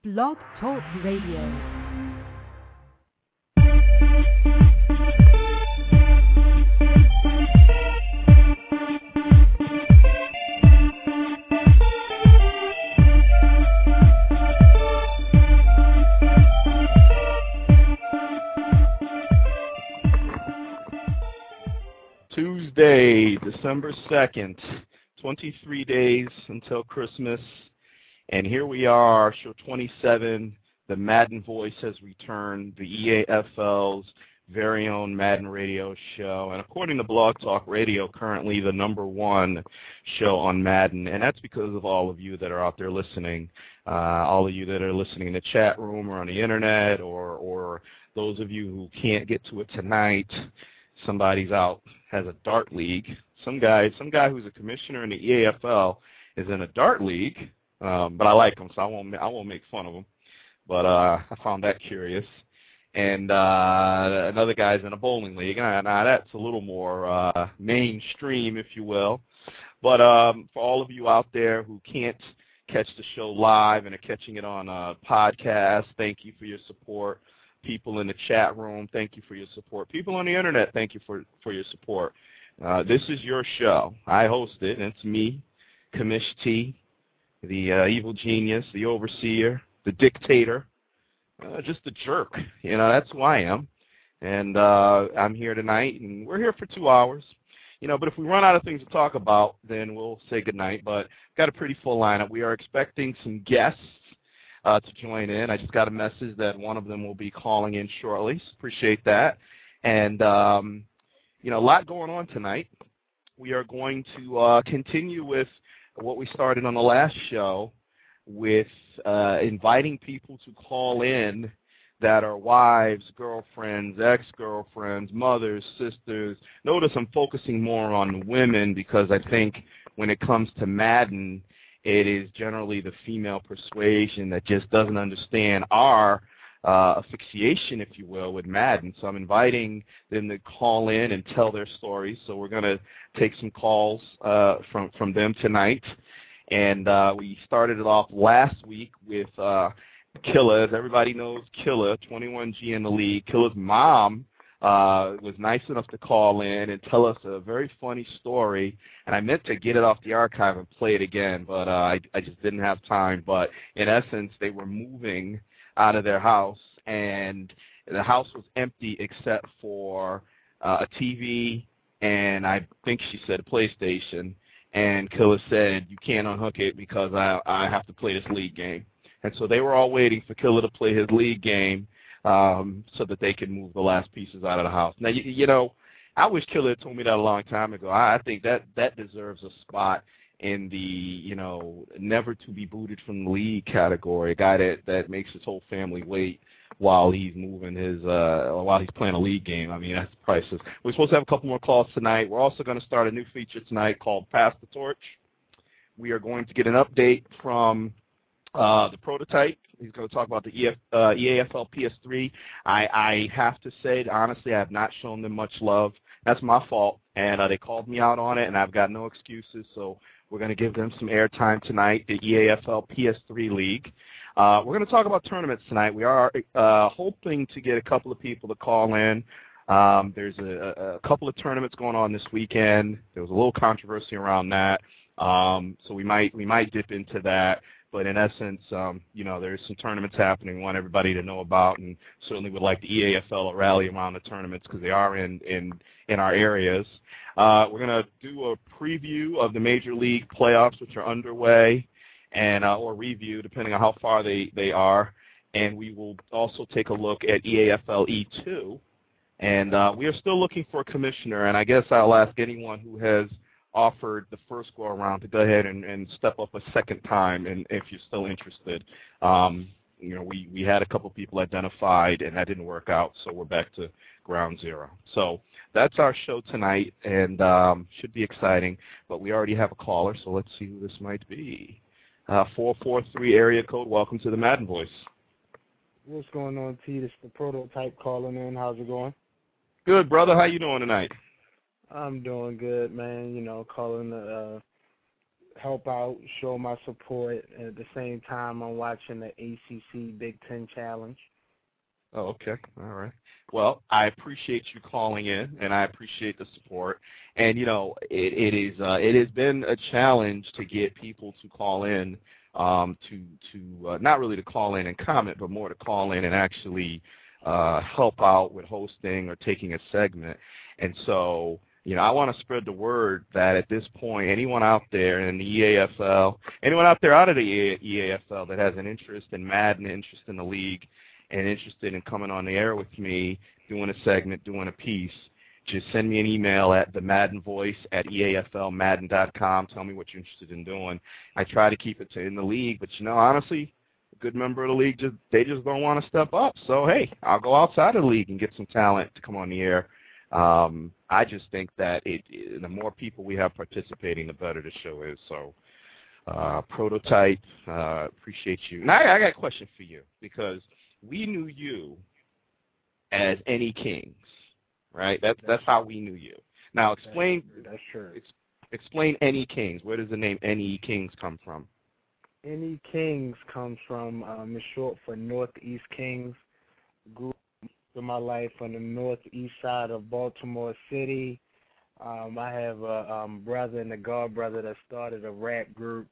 Blog Talk Radio. Tuesday, December 2nd, 23 days until Christmas, and here we are, show 27. The Madden Voice has returned, the EAFL's very own Madden radio show, and according to Blog Talk Radio, currently the #1 show on Madden, and that's because of all of you that are out there listening, all of you that are listening in the chat room or on the internet, or those of you who can't get to it tonight. Somebody's out, has a dart league. Some guy who's a commissioner in the EAFL is in a dart league, but I like him, so I won't make fun of him. But I found that curious. And another guy's in a bowling league. Now that's a little more mainstream, if you will. But for all of you out there who can't catch the show live and are catching it on a podcast, thank you for your support. People in the chat room, thank you for your support. People on the internet, thank you for your support. This is your show. I host it, and it's me, Commish T, the evil genius, the overseer, the dictator, just a jerk. You know, that's who I am. And I'm here tonight, and we're here for 2 hours. You know, but if we run out of things to talk about, then we'll say goodnight. But got a pretty full lineup. We are expecting some guests to join in. I just got a message that one of them will be calling in shortly. Appreciate that. And, you know, a lot going on tonight. We are going to continue with what we started on the last show with inviting people to call in that are wives, girlfriends, ex-girlfriends, mothers, sisters. Notice I'm focusing more on women because I think when it comes to Madden, it is generally the female persuasion that just doesn't understand our asphyxiation, if you will, with Madden. So I'm inviting them to call in and tell their stories. So we're going to take some calls from them tonight. And we started it off last week with Killa. As everybody knows, Killa, 21G in the league. Killa's mom was nice enough to call in and tell us a very funny story, and I meant to get it off the archive and play it again, but I just didn't have time. But in essence, they were moving out of their house, and the house was empty except for a TV, and I think she said a PlayStation, and Killa said, you can't unhook it because I have to play this league game. And so they were all waiting for Killa to play his league game, so that they can move the last pieces out of the house. Now, you know, I wish Killa had told me that a long time ago. I think that deserves a spot in the, you know, never to be booted from the league category, a guy that makes his whole family wait while he's moving while he's playing a league game. I mean, that's priceless. We're supposed to have a couple more calls tonight. We're also going to start a new feature tonight called Pass the Torch. We are going to get an update from the prototype. He's going to talk about the EAFL PS3. I have to say that, honestly, I have not shown them much love. That's my fault, and they called me out on it, and I've got no excuses, so we're going to give them some airtime tonight, the EAFL PS3 League. We're going to talk about tournaments tonight. We are hoping to get a couple of people to call in. There's a couple of tournaments going on this weekend. There was a little controversy around that, so we might dip into that. But in essence, you know, there's some tournaments happening we want everybody to know about, and certainly would like the EAFL to rally around the tournaments because they are in our areas. We're going to do a preview of the Major League playoffs, which are underway, and or review, depending on how far they are. And we will also take a look at EAFL E2. And we are still looking for a commissioner, and I guess I'll ask anyone who has offered the first go around to go ahead and step up a second time, and if you're still interested. You know, we had a couple people identified and that didn't work out, so we're back to ground zero. So that's our show tonight, and should be exciting, but we already have a caller, so let's see who this might be. 443 area code, welcome to the Madden Voice. What's going on, T? This is the prototype calling in. How's it going? Good, brother. How you doing tonight? I'm doing good, man. You know, calling help out, show my support. And at the same time, I'm watching the ACC Big Ten Challenge. Oh, okay. All right. Well, I appreciate you calling in, and I appreciate the support. And, it has been a challenge to get people to call in, not really to call in and comment, but more to call in and actually help out with hosting or taking a segment. And so, I want to spread the word that at this point, anyone out there in the EAFL, anyone out there out of the EAFL that has an interest in Madden, interest in the league, and interested in coming on the air with me, doing a segment, doing a piece, just send me an email at themaddenvoice@eaflmadden.com. Tell me what you're interested in doing. I try to keep it in the league, but, honestly, a good member of the league, they just don't want to step up. So, hey, I'll go outside of the league and get some talent to come on the air. I just think that the more people we have participating, the better the show is. So, Prototype, appreciate you. Now, I got a question for you, because we knew you as Any Kings, right? That's how we knew you. Now explain. That's true. Explain Any Kings. Where does the name Any Kings come from? Any Kings comes from it's short for Northeast Kings. Grew up in my life on the northeast side of Baltimore City. I have a brother and a god brother that started a rap group.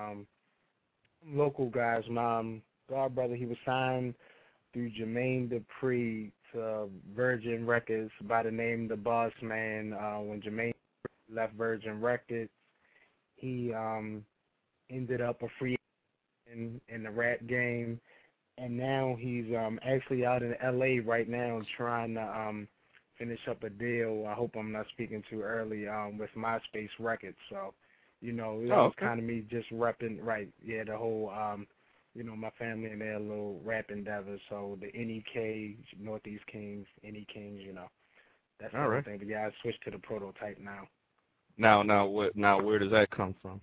Local guys. My god brother, he was signed through Jermaine Dupri to Virgin Records by the name The Boss Man. When Jermaine left Virgin Records, he ended up a free agent in the rap game, and now he's actually out in L.A. right now trying to finish up a deal. I hope I'm not speaking too early with MySpace Records. So, it was kind of me just repping, the whole my family and their little rap endeavors. So the NEK, Northeast Kings, Any Kings, that's the whole thing. But yeah, I switched to the Prototype now. Now, where does that come from?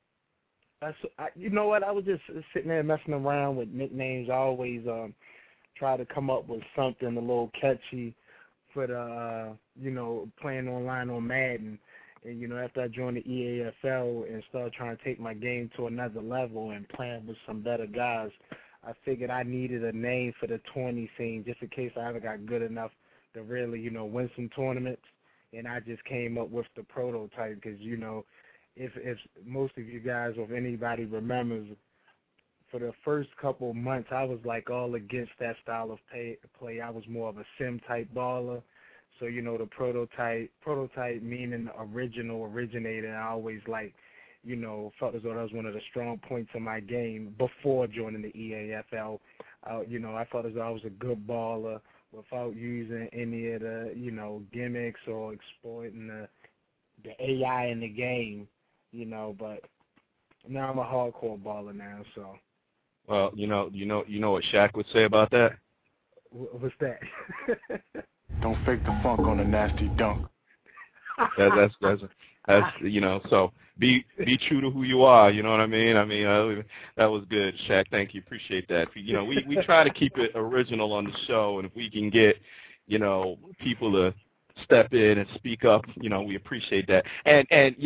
You know what? I was just sitting there messing around with nicknames. I always try to come up with something a little catchy for the, playing online on Madden. And, after I joined the EAFL and started trying to take my game to another level and playing with some better guys, I figured I needed a name for the 20 scene just in case I ever got good enough to really, win some tournaments. And I just came up with the Prototype because, if most of you guys or if anybody remembers, for the first couple of months, I was like all against that style of play. I was more of a sim-type baller. So, the prototype meaning original, originator, and I always felt as though that was one of the strong points of my game before joining the EAFL. I felt as though I was a good baller without using any of the, gimmicks or exploiting the AI in the game, but now I'm a hardcore baller now, so. Well, you know what Shaq would say about that? What's that? Don't fake the funk on a nasty dunk. That's so be true to who you are. You know what I mean? That was good, Shaq. Thank you. Appreciate that. We try to keep it original on the show, and if we can get, people to step in and speak up, we appreciate that. And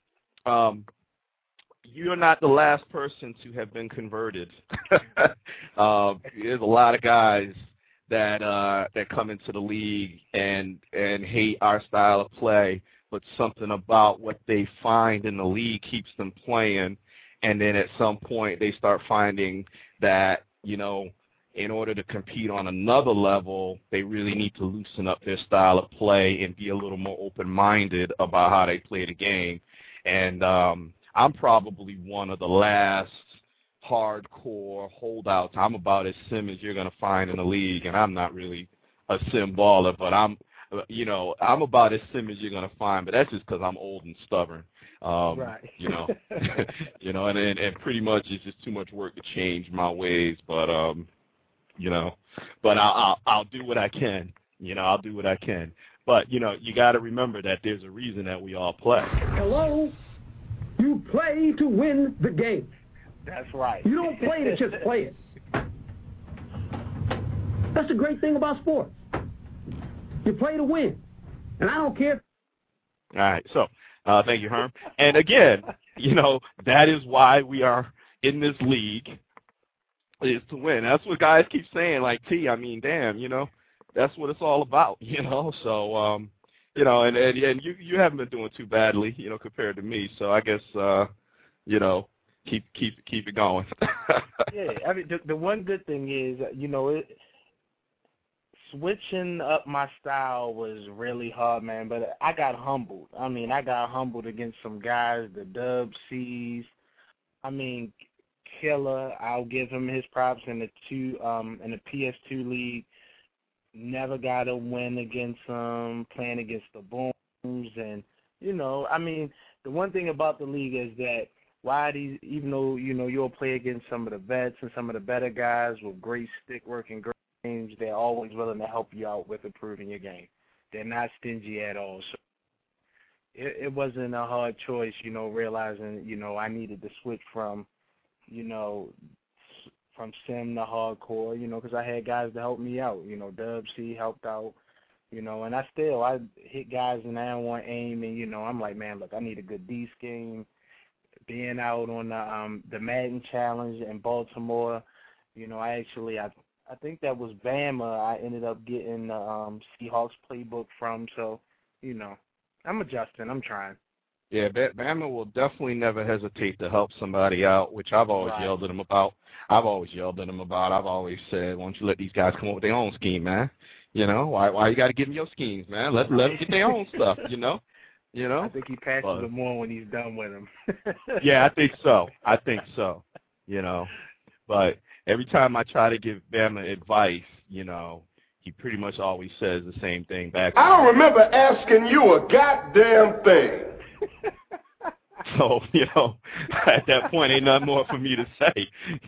you're not the last person to have been converted. There's a lot of guys that come into the league and hate our style of play, but something about what they find in the league keeps them playing, and then at some point they start finding that, in order to compete on another level, they really need to loosen up their style of play and be a little more open-minded about how they play the game. And I'm probably one of the last hardcore holdouts. I'm about as sim as you're going to find in the league, and I'm not really a sim baller, but I'm about as sim as you're going to find, but that's just because I'm old and stubborn. Right. And pretty much it's just too much work to change my ways, but but I'll do what I can. I'll do what I can. But, you got to remember that there's a reason that we all play. Hello? You play to win the game. That's right. You don't play to just play it. That's the great thing about sports. You play to win. And I don't care. All right. So Thank you, Herm. And again, that is why we are in this league, is to win. That's what guys keep saying, like, T, I mean, damn, that's what it's all about, So, and you haven't been doing too badly, compared to me. So I guess, keep it going. Yeah, I mean, the one good thing is, switching up my style was really hard, man, but I got humbled. I mean, I got humbled against some guys, the Dub C's. I mean, Killer, I'll give him his props in the PS2 league. Never got a win against them, playing against the Booms. And, I mean, the one thing about the league is that even though, you'll play against some of the vets and some of the better guys with great stick work and great games, they're always willing to help you out with improving your game. They're not stingy at all. So it wasn't a hard choice, realizing, I needed to switch from sim to hardcore, because I had guys to help me out. Dub C helped out, and I hit guys and I don't want aim, and, I'm like, man, look, I need a good D scheme. Being out on the Madden Challenge in Baltimore, I think that was Bama I ended up getting the Seahawks playbook from. So, I'm adjusting. I'm trying. Yeah, Bama will definitely never hesitate to help somebody out, which I've always yelled at them about. I've always said, why don't you let these guys come up with their own scheme, man? Why you got to give them your schemes, man? Let them get their own stuff, I think he passes them on when he's done with them. Yeah, I think so. But every time I try to give Bama advice, he pretty much always says the same thing back. I don't remember asking you a goddamn thing. So, at that point, ain't nothing more for me to say.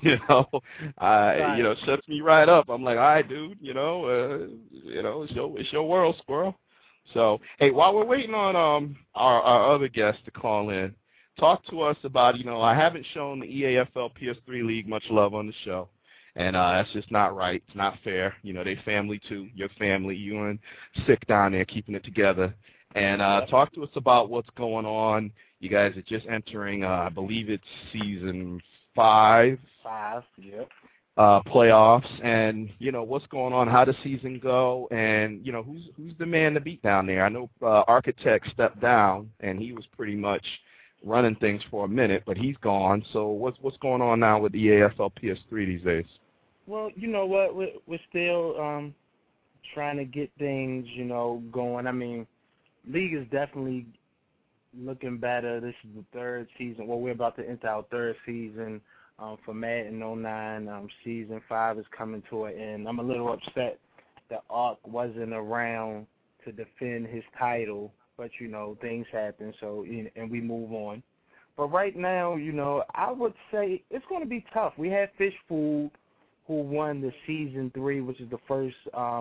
Shuts me right up. I'm like, all right, dude, it's your world, squirrel. So, hey, while we're waiting on our other guests to call in, talk to us about, I haven't shown the EAFL PS3 League much love on the show, and that's just not right. It's not fair. They family too, your family, you and Sick down there keeping it together. And talk to us about what's going on. You guys are just entering, I believe it's season 5. 5, yep. Playoffs, and what's going on, how does season go, and who's the man to beat down there? I know Architect stepped down and he was pretty much running things for a minute, but he's gone. So what's going on now with EAFL PS3 these days? Well, you know what, we're still trying to get things going. I mean, league is definitely looking better. This is the 3rd season. Well, we're about to enter our 3rd season. For Madden 09, season 5 is coming to an end. I'm a little upset that Ark wasn't around to defend his title, but things happen, so and we move on. But right now, I would say it's going to be tough. We had Fish Food, who won the season 3, which is the first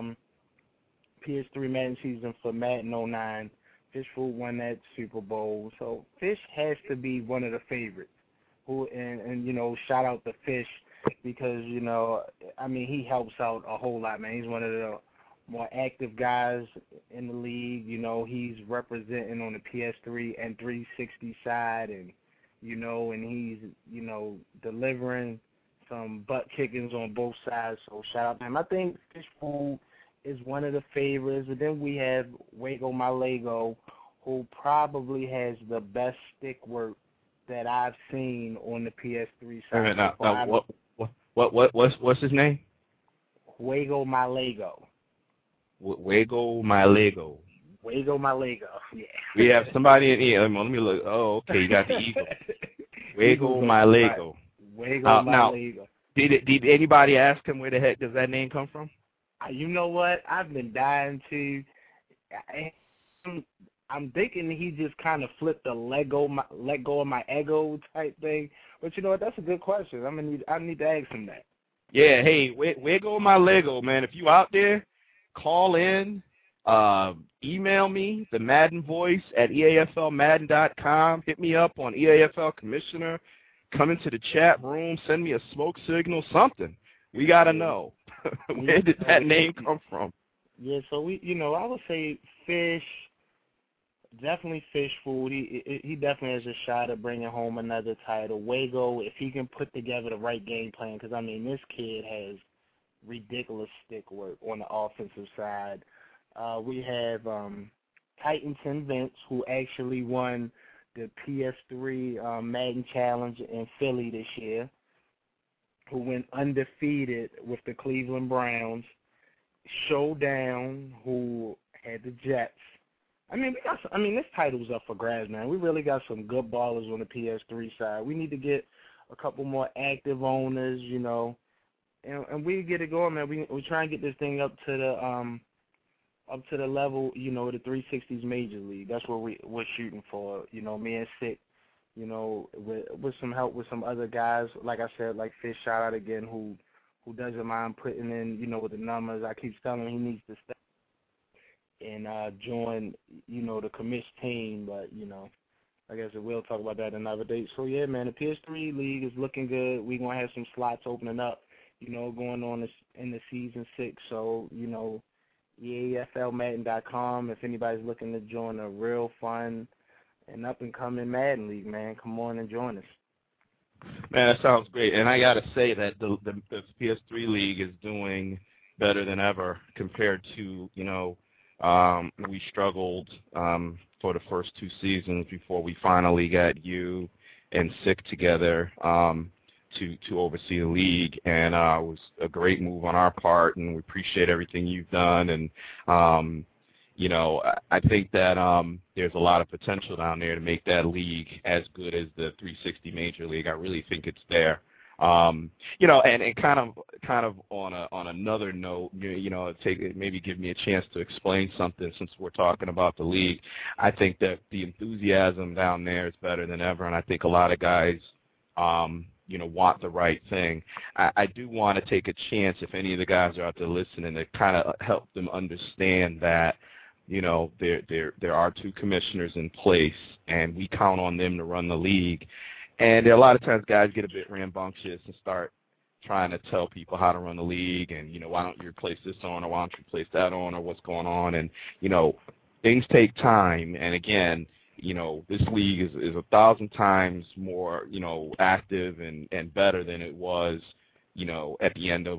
PS3 Madden season for Madden 09. Fish Food won that Super Bowl, so Fish has to be one of the favorites. And shout out to Fish because, he helps out a whole lot, man. He's one of the more active guys in the league. He's representing on the PS3 and 360 side, and, and he's, delivering some butt kickings on both sides. So shout out to him. I think Fish Food is one of the favorites. And then we have Wago My Lego, who probably has the best stick work that I've seen on the PS3 side. Now, what's his name? Wago My Lego. Wago My Lego. Wago My Lego. Yeah. We have somebody in here. Let me look. Oh, okay. You got the eagle. Wago My Lego. Wago My Lego. Did anybody ask him where the heck does that name come from? You know what? I've been dying to. I'm thinking he just kind of flipped the let go of my ego type thing. But you know what? That's a good question. I need to ask him that. Yeah. Hey, where go my Lego, man? If you out there, call in, email me, the Madden Voice at EAFLMadden.com. Hit me up on EAFL Commissioner. Come into the chat room. Send me a smoke signal, something. We got to know. Where did that name come from? Yeah, so I would say Fish, definitely Fish Food. He definitely has a shot at bringing home another title. Wago, if he can put together the right game plan, because, I mean, this kid has ridiculous stick work on the offensive side. We have Titanton Vince, who actually won the PS3 Madden Challenge in Philly this year, who went undefeated with the Cleveland Browns. Showdown, who had the Jets. I mean, this title's up for grabs, man. We really got some good ballers on the PS3 side. We need to get a couple more active owners, you know, and we get it going, man. We try and get this thing up to the level, you know, the 360s Major League. That's what we're shooting for. You know, me and Sick, you know, with some help with some other guys. Like I said, like Fish, shout out again, who doesn't mind putting in, you know, with the numbers. I keep telling him he needs to step and join, you know, the commish team. But, you know, like I said, we'll talk about that another day. So, yeah, man, the PS3 League is looking good. We're going to have some slots opening up, you know, going on in the Season 6. So, you know, EAFLMadden.com, if anybody's looking to join a real fun and up-and-coming Madden League, man, come on and join us. Man, that sounds great. And I got to say that the PS3 League is doing better than ever compared to, you know, we struggled for the first 2 seasons before we finally got you and Sick together to oversee the league. And it was a great move on our part, and we appreciate everything you've done. And, you know, I think that there's a lot of potential down there to make that league as good as the 360 Major League. I really think it's there. You know, and kind of on another note, you know, maybe give me a chance to explain something since we're talking about the league. I think that the enthusiasm down there is better than ever, and I think a lot of guys, you know, want the right thing. I do want to take a chance, if any of the guys are out there listening, to kind of help them understand that, you know, there are 2 commissioners in place, and we count on them to run the league. And a lot of times guys get a bit rambunctious and start trying to tell people how to run the league and, you know, why don't you replace this owner, why don't you replace that owner, what's going on. And, you know, things take time. And, again, you know, this league is 1,000 times more, you know, active and better than it was, you know, at the end of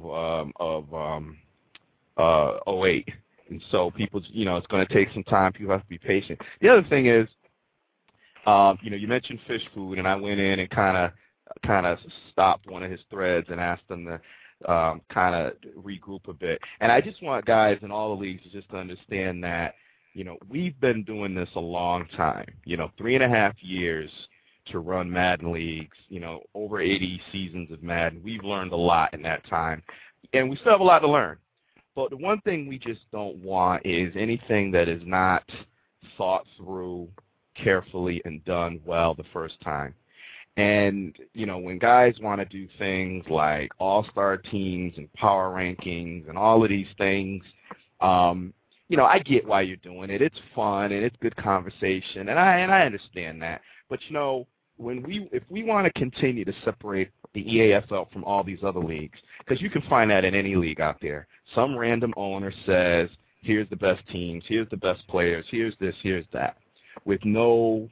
08. And so people, you know, it's going to take some time. People have to be patient. The other thing is, you know, you mentioned Fish Food, and I went in and kind of stopped one of his threads and asked him to kind of regroup a bit. And I just want guys in all the leagues to just understand that, you know, we've been doing this a long time, you know, 3.5 years to run Madden leagues, you know, over 80 seasons of Madden. We've learned a lot in that time, and we still have a lot to learn. But the one thing we just don't want is anything that is not thought through carefully and done well the first time. And, you know, when guys want to do things like all-star teams and power rankings and all of these things, you know, I get why you're doing it. It's fun and it's good conversation, and I understand that. But, you know, if we want to continue to separate the EAFL from all these other leagues, because you can find that in any league out there. Some random owner says, here's the best teams, here's the best players, here's this, here's that, with no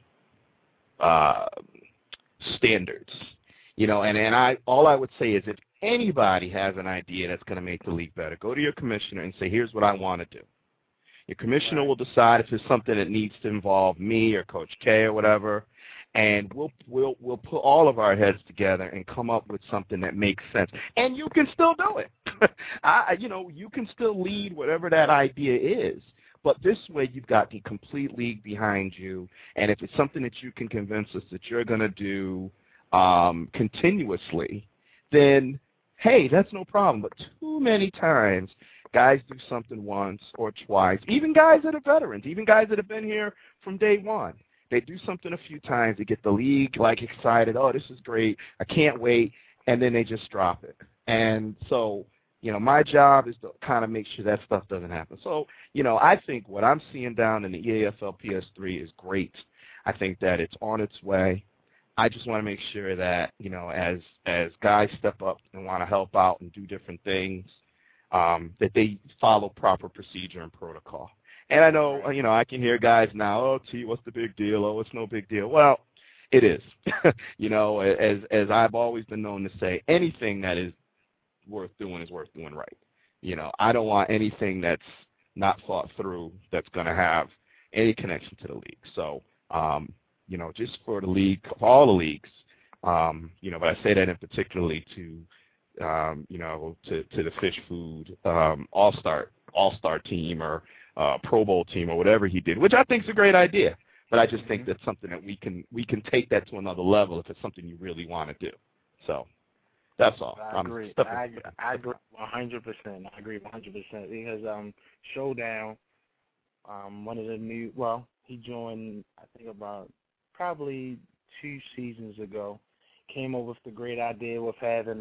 standards. You know, and all I would say is if anybody has an idea that's going to make the league better, go to your commissioner and say, here's what I want to do. Your commissioner will decide if it's something that needs to involve me or Coach K or whatever, and we'll put all of our heads together and come up with something that makes sense. And you can still do it. You know, you can still lead whatever that idea is. But this way you've got the complete league behind you, and if it's something that you can convince us that you're going to do continuously, then, hey, that's no problem. But too many times guys do something once or twice, even guys that are veterans, even guys that have been here from day one. They do something a few times to get the league, like, excited. Oh, this is great. I can't wait. And then they just drop it. And so, you know, my job is to kind of make sure that stuff doesn't happen. So, you know, I think what I'm seeing down in the EAFL PS3 is great. I think that it's on its way. I just want to make sure that, you know, as guys step up and want to help out and do different things, that they follow proper procedure and protocol. And I know, you know, I can hear guys now, oh, T, what's the big deal? Oh, it's no big deal. Well, it is. You know, as I've always been known to say, anything that is worth doing is worth doing right. You know, I don't want anything that's not thought through that's going to have any connection to the league. So, you know, just for the league, for all the leagues, you know, but I say that in particularly to, you know, to the fish food all-star team or Pro Bowl team or whatever he did, which I think is a great idea. But I just think that's something that we can take that to another level if it's something you really want to do. So that's all. I agree. I agree 100%. I agree 100% because Showdown, one of the new, well, he joined I think about probably 2 seasons ago. Came up with the great idea with having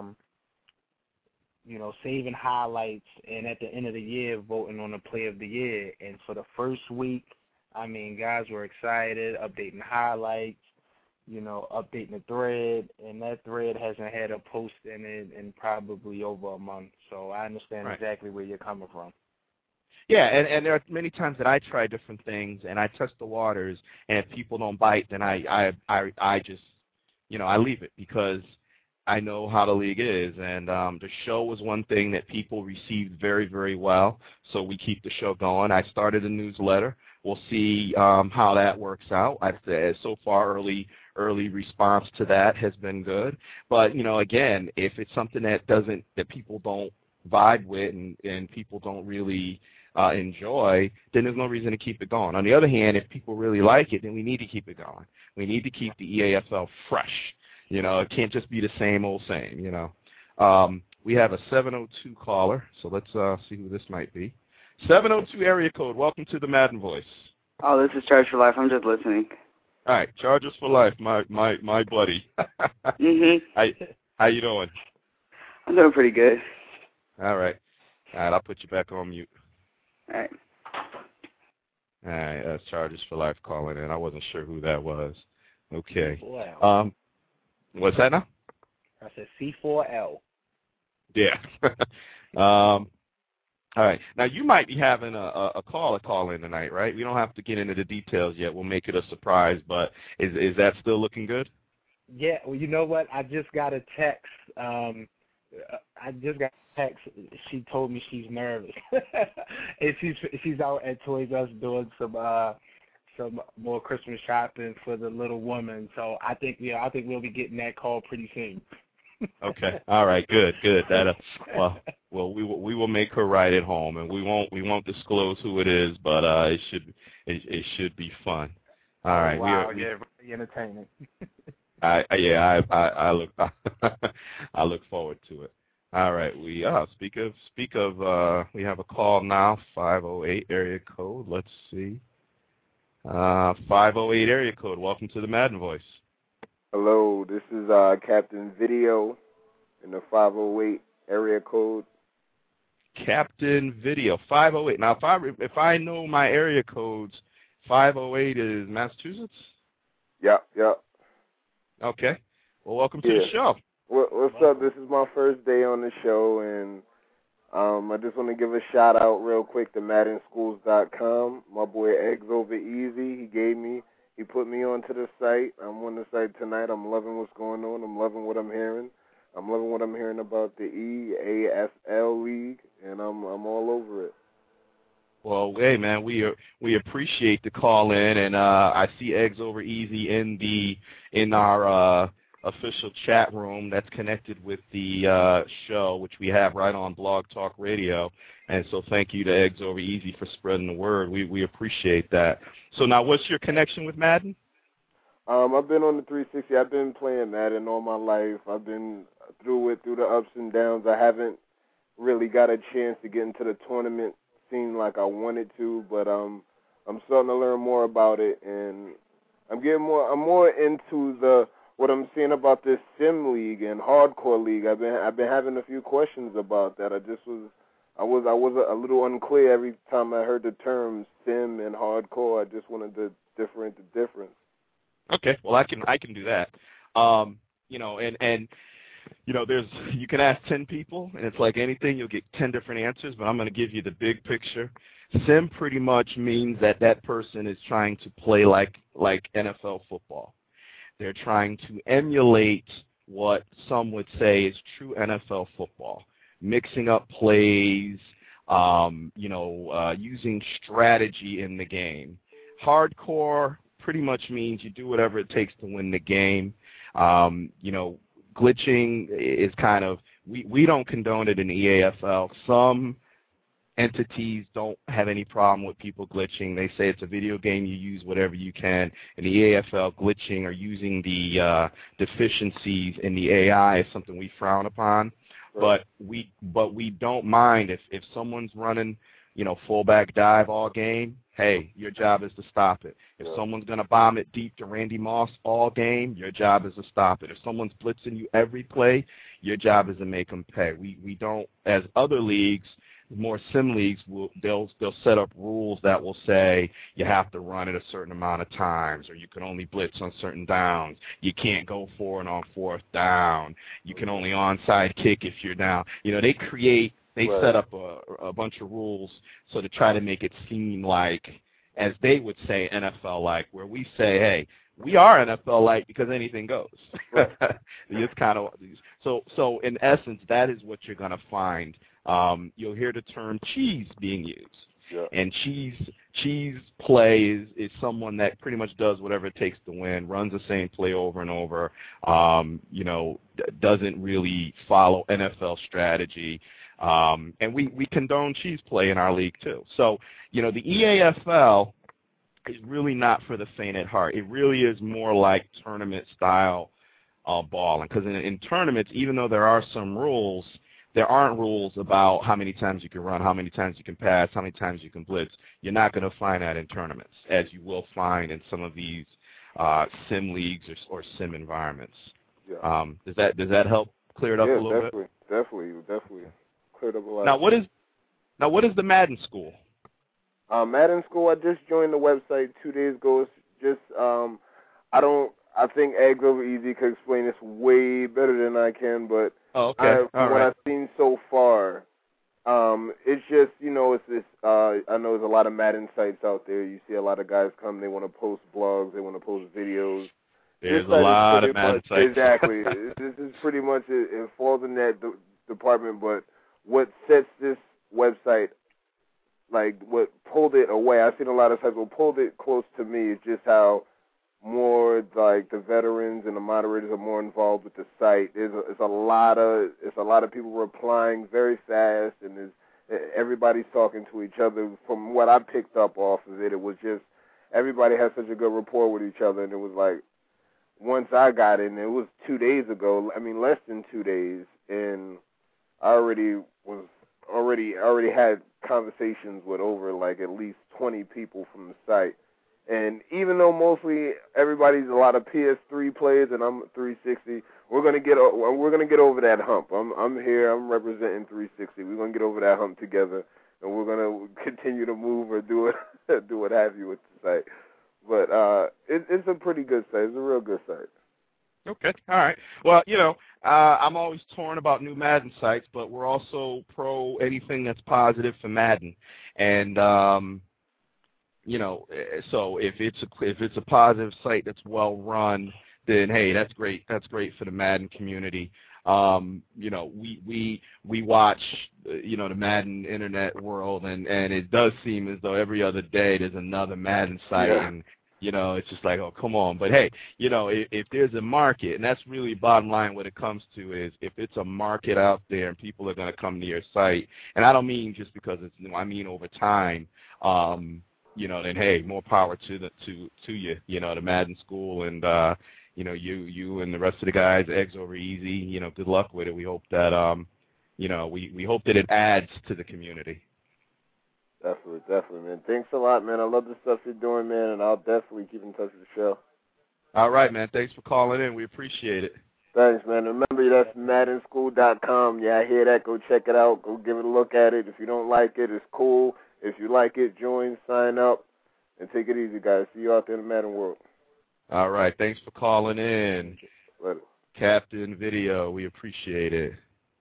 you know, saving highlights and at the end of the year voting on the play of the year. And for the first week, I mean, guys were excited, updating highlights, you know, updating the thread, and that thread hasn't had a post in it in probably over a month. So I understand exactly where you're coming from. Yeah, and there are many times that I try different things and I test the waters, and if people don't bite, then I just, you know, I leave it because I know how the league is, and the show was one thing that people received very, very well, so we keep the show going. I started a newsletter. We'll see how that works out. So far, early response to that has been good. But, you know, again, if it's something that people don't vibe with and people don't really enjoy, then there's no reason to keep it going. On the other hand, if people really like it, then we need to keep it going. We need to keep the EAFL fresh. You know, it can't just be the same old same, you know. We have a 702 caller, so let's see who this might be. 702 area code, welcome to the Madden Voice. Oh, this is Charge for Life. I'm just listening. All right, Charges for Life, my buddy. How you doing? I'm doing pretty good. All right, I'll put you back on mute. All right. All right, that's Charges for Life calling in. I wasn't sure who that was. Okay. Wow. What's that now? I said C4L. Yeah. All right. Now, you might be having a call in tonight, right? We don't have to get into the details yet. We'll make it a surprise, but is that still looking good? Yeah, well, you know what? I just got a text. She told me she's nervous. And she's out at Toys R Us doing some more Christmas shopping for the little woman. So I think we'll be getting that call pretty soon. Okay. All right. Good. That well, we will make her ride it home, and we won't disclose who it is, but it should be fun. All right. Wow. Yeah, very entertaining. I look I look forward to it. All right. We speak of we have a call now. 508 area code. Let's see. 508 area code. Welcome to the Madden Voice. Hello, this is Captain Video in the 508 area code. Captain Video, 508. Now, if I know my area codes, 508 is Massachusetts? Yep. Okay. Well, welcome to the show. What's up? This is my first day on the show, and I just want to give a shout-out real quick to MaddenSchools.com. My boy Eggs Over Easy, he put me onto the site. I'm on the site tonight. I'm loving what's going on. I'm loving what I'm hearing. I'm loving what I'm hearing about the EAFL League, and I'm all over it. Well, hey, man, we appreciate the call in, and I see Eggs Over Easy in our official chat room that's connected with the show, which we have right on Blog Talk Radio. And so thank you to Eggs Over Easy for spreading the word. We appreciate that. So now, what's your connection with Madden? I've been on the 360. I've been playing Madden all my life. I've been through the ups and downs. I haven't really got a chance to get into the tournament scene like I wanted to, but I'm starting to learn more about it, and I'm more into what I'm seeing about this sim league and hardcore league. I've been having a few questions about that. I was a little unclear every time I heard the terms sim and hardcore. I just wanted to differentiate the difference. Okay, well I can do that. You know, and you can ask 10 people, and it's like anything, you'll get 10 different answers, but I'm going to give you the big picture. Sim pretty much means that person is trying to play like NFL football. They're trying to emulate what some would say is true NFL football, mixing up plays, using strategy in the game. Hardcore pretty much means you do whatever it takes to win the game. Glitching is kind of, we don't condone it in the EAFL. Some entities don't have any problem with people glitching. They say it's a video game, you use whatever you can. In the EAFL, glitching or using the deficiencies in the AI is something we frown upon. Right. But we don't mind if someone's running, fullback dive all game. Hey, your job is to stop it. If someone's going to bomb it deep to Randy Moss all game, your job is to stop it. If someone's blitzing you every play, your job is to make them pay. We don't, as other leagues, more sim leagues, they'll set up rules that will say you have to run it a certain amount of times, or you can only blitz on certain downs. You can't go for it on fourth down. You can only onside kick if you're down. They set up a bunch of rules so to try to make it seem like, as they would say, NFL-like, where we say, hey, we are NFL-like because anything goes. It's kind of so in essence, that is what you're going to find. You'll hear the term cheese being used. Yeah. And cheese play is someone that pretty much does whatever it takes to win, runs the same play over and over, doesn't really follow NFL strategy. And we condone cheese play in our league too. So, the EAFL is really not for the faint at heart. It really is more like tournament style balling. Because in tournaments, even though there are some rules, there aren't rules about how many times you can run, how many times you can pass, how many times you can blitz. You're not going to find that in tournaments, as you will find in some of these sim leagues or sim environments. Yeah. Does that help clear it up a little bit? Definitely. Cleared up a lot. Now what is the Madden School? Madden School, I just joined the website 2 days ago. It's just I think Eggs Over Easy could explain this way better than I can, but what I've seen so far, it's just, it's this, I know there's a lot of Madden sites out there. You see a lot of guys come, they want to post blogs, they want to post videos. There's a lot of Madden sites. Exactly. This is pretty much, it falls in that department, but what sets this website, like what pulled it away, I've seen a lot of sites, what pulled it close to me is just how more like the veterans and the moderators are more involved with the site. It's a lot of people replying very fast, and everybody's talking to each other. From what I picked up off of it, it was just everybody has such a good rapport with each other, and it was like once I got in, it was 2 days ago. I mean, less than 2 days, and I already had conversations with over like at least 20 people from the site. And even though mostly everybody's a lot of PS3 players and I'm 360, we're gonna get over that hump. I'm here. I'm representing 360. We're gonna get over that hump together, and we're gonna continue to move or do what have you with the site. But it's a pretty good site. It's a real good site. Okay. All right. Well, I'm always torn about new Madden sites, but we're also pro anything that's positive for Madden, and so if it's a positive site that's well run, then hey, that's great. That's great for the Madden community. We watch the Madden internet world, and it does seem as though every other day there's another Madden site, and it's just like, oh, come on. But hey, if there's a market, and that's really bottom line what it comes to is if it's a market out there and people are going to come to your site, and I don't mean just because it's I mean over time. Then hey, more power to you, the Madden School, and you and the rest of the guys, Eggs Over Easy, good luck with it. We hope that we hope that it adds to the community. Definitely, man. Thanks a lot, man. I love the stuff you're doing, man, and I'll definitely keep in touch with the show. All right, man. Thanks for calling in. We appreciate it. Thanks, man. Remember, that's MaddenSchool.com. Yeah, I hear that. Go check it out. Go give it a look at it. If you don't like it, it's cool. If you like it, join, sign up, and take it easy, guys. See you out there in the Madden world. All right. Thanks for calling in. Later. Captain Video. We appreciate it.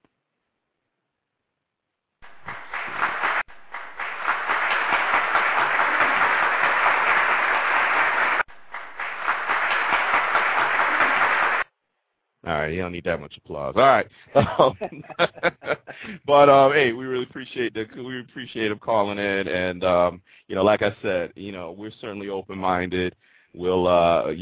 All right, you don't need that much applause. All right, but hey, we really appreciate him calling in, and like I said, we're certainly open-minded. I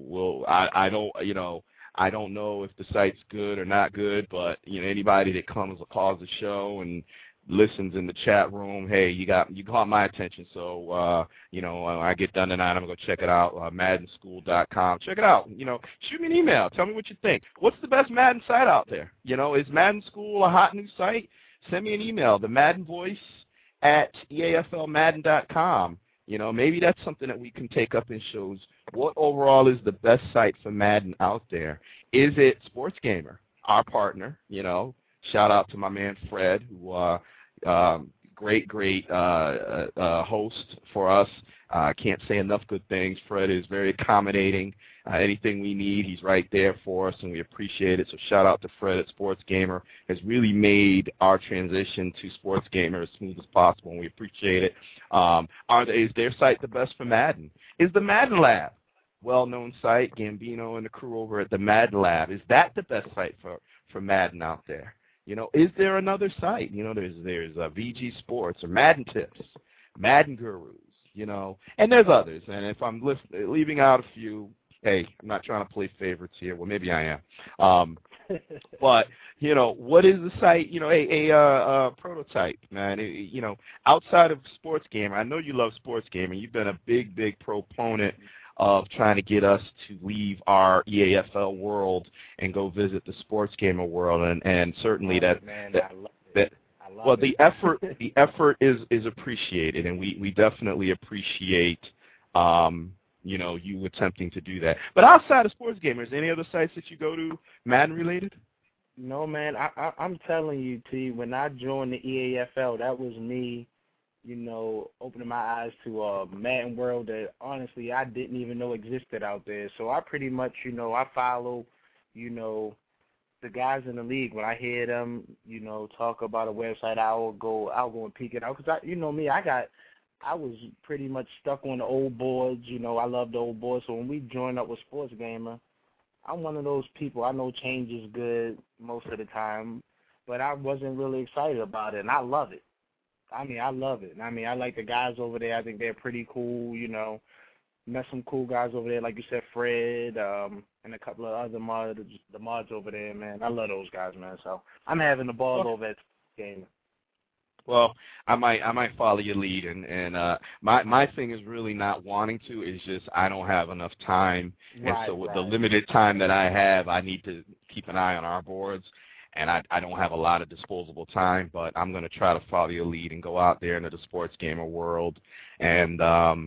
don't know if the site's good or not good, but anybody that calls the show and listens in the chat room, hey, you caught my attention. So when I get done tonight, I'm gonna go check it out. MaddenSchool.com. Check it out. Shoot me an email. Tell me what you think. What's the best Madden site out there? Is Madden School a hot new site? Send me an email. The Madden Voice at EAFLMadden.com. Maybe that's something that we can take up in shows. What overall is the best site for Madden out there? Is it SportsGamer, our partner? Shout out to my man Fred, who great host for us. Can't say enough good things. Fred is very accommodating. Anything we need, he's right there for us, and we appreciate it. So shout out to Fred at SportsGamer. Has really made our transition to SportsGamer as smooth as possible, and we appreciate it. Is their site the best for Madden? Is the Madden Lab, well-known site, Gambino and the crew over at the Madden Lab, is that the best site for Madden out there? Is there another site? There's VG Sports or Madden Tips, Madden Gurus, and there's others. And if I'm leaving out a few, hey, I'm not trying to play favorites here. Well, maybe I am. But, what is the site? A prototype, man. Outside of SportsGamer, I know you love SportsGamer. You've been a big proponent of trying to get us to leave our EAFL world and go visit the SportsGamer world, and certainly the effort is appreciated, and we definitely appreciate you attempting to do that. But outside of SportsGamer, is there any other sites that you go to Madden related? No, man. I'm telling you, T. When I joined the EAFL, that was me. Opening my eyes to a Madden world that, honestly, I didn't even know existed out there. So I pretty much, I follow, the guys in the league. When I hear them, talk about a website, I'll go and peek it out. Because, me, I was pretty much stuck on the old boards. I love the old boards. So when we joined up with SportsGamer, I'm one of those people. I know change is good most of the time, but I wasn't really excited about it, and I love it. I love it. I like the guys over there. I think they're pretty cool, Met some cool guys over there, like you said, Fred, and a couple of other mods over there, man. I love those guys, man. So I'm having the ball over at the game. Well, I might follow your lead, and my thing is really not wanting to. It's just I don't have enough time, and so with the limited time that I have, I need to keep an eye on our boards. And I don't have a lot of disposable time, but I'm going to try to follow your lead and go out there into the SportsGamer world and,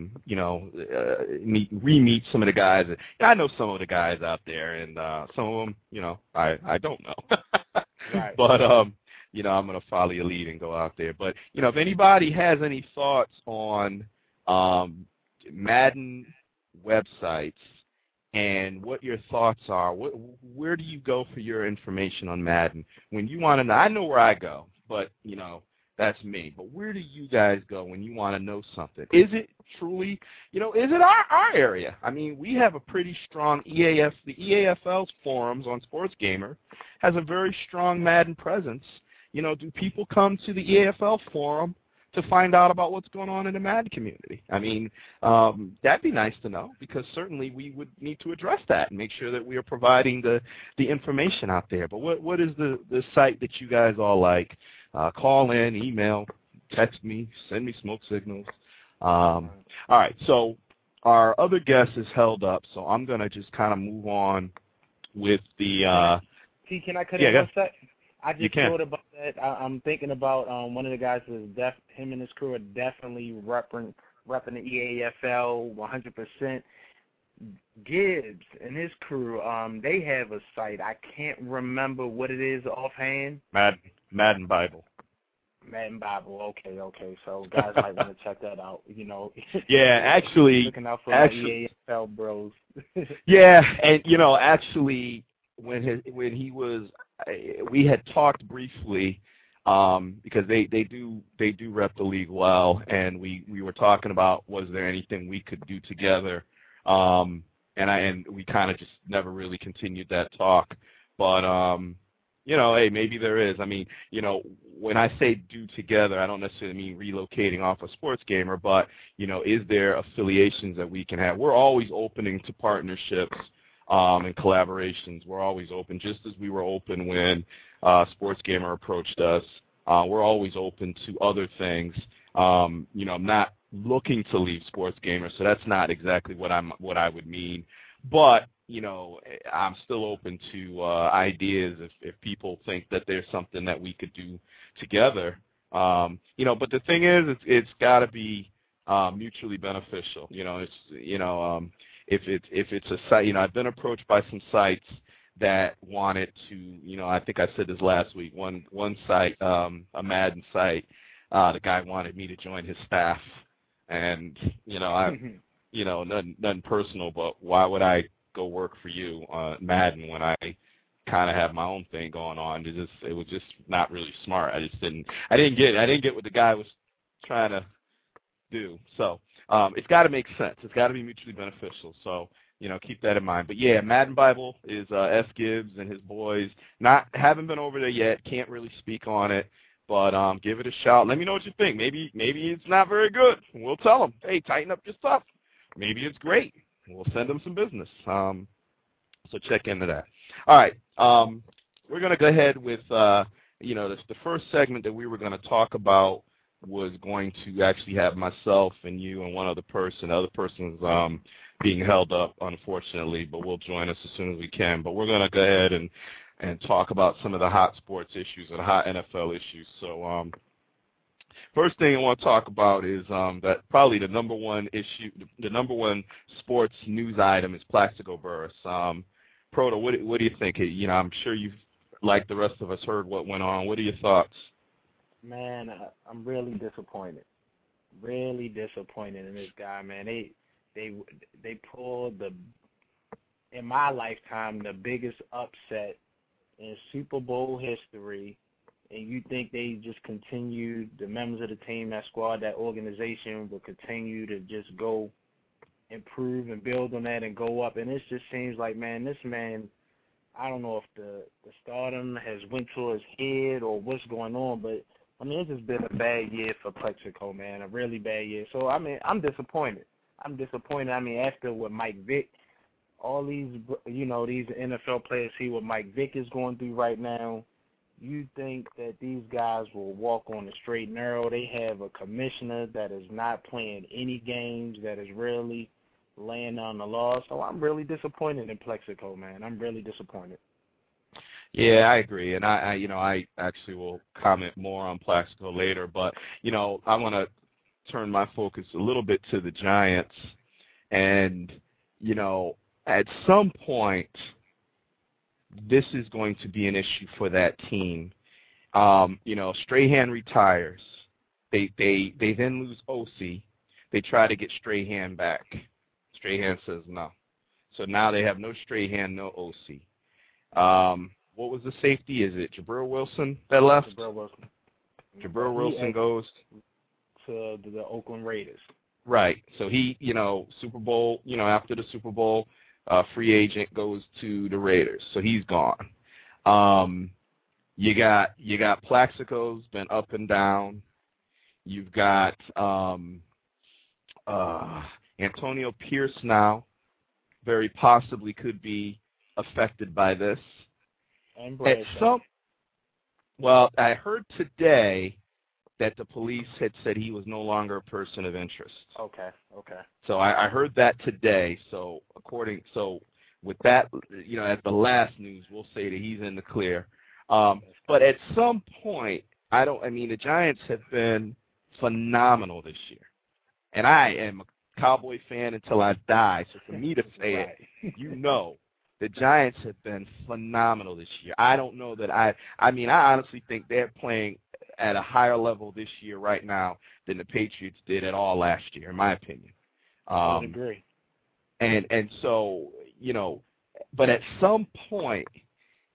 re-meet some of the guys. I know some of the guys out there, and some of them, I don't know. Right. But, I'm going to follow your lead and go out there. But, if anybody has any thoughts on Madden websites, and what your thoughts are. Where do you go for your information on Madden? When you want to know, I know where I go, but, that's me. But where do you guys go when you want to know something? Is it truly, is it our area? I mean, we have a pretty strong the EAFL's forums on SportsGamer has a very strong Madden presence. Do people come to the EAFL forum to find out about what's going on in the Madden community? I mean, that'd be nice to know, because certainly we would need to address that and make sure that we are providing the information out there. But what is the site that you guys all like? Call in, email, text me, send me smoke signals. All right, so our other guest is held up, so I'm going to just kind of move on with the Can I cut in one sec? I just thought about that. I'm thinking about one of the guys him and his crew are definitely repping the EAFL 100%. Gibbs and his crew, they have a site. I can't remember what it is offhand. Madden Bible. Madden Bible. Okay. So guys might want to check that out. Yeah, actually, looking out for EAFL bros. Yeah, and actually, when he was, we had talked briefly because they do rep the league well, and we were talking about was there anything we could do together, and we kind of just never really continued that talk, but hey, maybe there is. I mean, when I say do together, I don't necessarily mean relocating off a Sports Gamer, but is there affiliations that we can have? We're always opening to partnerships and collaborations. We're always open, just as we were open when Sports Gamer approached us. We're always open to other things. I'm not looking to leave Sports Gamer, so that's not exactly what I would mean. But I'm still open to ideas if people think that there's something that we could do together. But the thing is, it's got to be mutually beneficial. If it's a site, I've been approached by some sites that wanted to, I think I said this last week. One site, a Madden site, the guy wanted me to join his staff, and nothing personal, but why would I go work for you on Madden when I kind of have my own thing going on? It was just not really smart. I didn't get what the guy was trying to do. So it's got to make sense. It's got to be mutually beneficial. So keep that in mind. But yeah, Madden Bible is F. Gibbs and his boys. Haven't been over there yet. Can't really speak on it. But give it a shout. Let me know what you think. Maybe it's not very good. We'll tell them, hey, tighten up your stuff. Maybe it's great. We'll send them some business. So check into that. All right. We're going to go ahead with, the first segment that we were going to talk about was going to actually have myself and you and one other person. The other person's being held up, unfortunately, but will join us as soon as we can. But we're going to go ahead and talk about some of the hot sports issues and hot NFL issues. So first thing I want to talk about is that probably the number one issue, the number one sports news item is Plaxico Burress. Proto, what do you think? I'm sure you've, like the rest of us, heard what went on. What are your thoughts? Man, I'm really disappointed. Really disappointed in this guy, man. They pulled in my lifetime, the biggest upset in Super Bowl history, and you think they just continue, the members of the team, that squad, that organization will continue to just go improve and build on that and go up. And it just seems like, man, this man, I don't know if the stardom has went to his head or what's going on, but, I mean, it's just been a bad year for Plaxico, man, a really bad year. So, I mean, I'm disappointed. I mean, after what Mike Vick, all these, these NFL players see what Mike Vick is going through right now, you think that these guys will walk on the straight and narrow. They have a commissioner that is not playing any games, that is really laying on the law. So I'm really disappointed in Plaxico, man. I'm really disappointed. Yeah, I agree, and I actually will comment more on Plaxico later, but I want to turn my focus a little bit to the Giants, and at some point, this is going to be an issue for that team. Strahan retires. They then lose OC. They try to get Strahan back. Strahan says no. So now they have no Strahan, no OC. What was the safety? Is it Jabril Wilson that left? Jabril Wilson goes to the Oakland Raiders. Right. So he, Super Bowl, after the Super Bowl, free agent, goes to the Raiders. So he's gone. You got Plaxico's been up and down. You've got Antonio Pierce now, very possibly could be affected by this. And well, I heard today that the police had said he was no longer a person of interest. Okay. So I heard that today. So with that, at the last news, we'll say that he's in the clear. But at some point, the Giants have been phenomenal this year. And I am a Cowboy fan until I die. So for me to say right. it, the Giants have been phenomenal this year. I don't know that I honestly think they're playing at a higher level this year right now than the Patriots did at all last year, in my opinion. I would agree. And so, but at some point,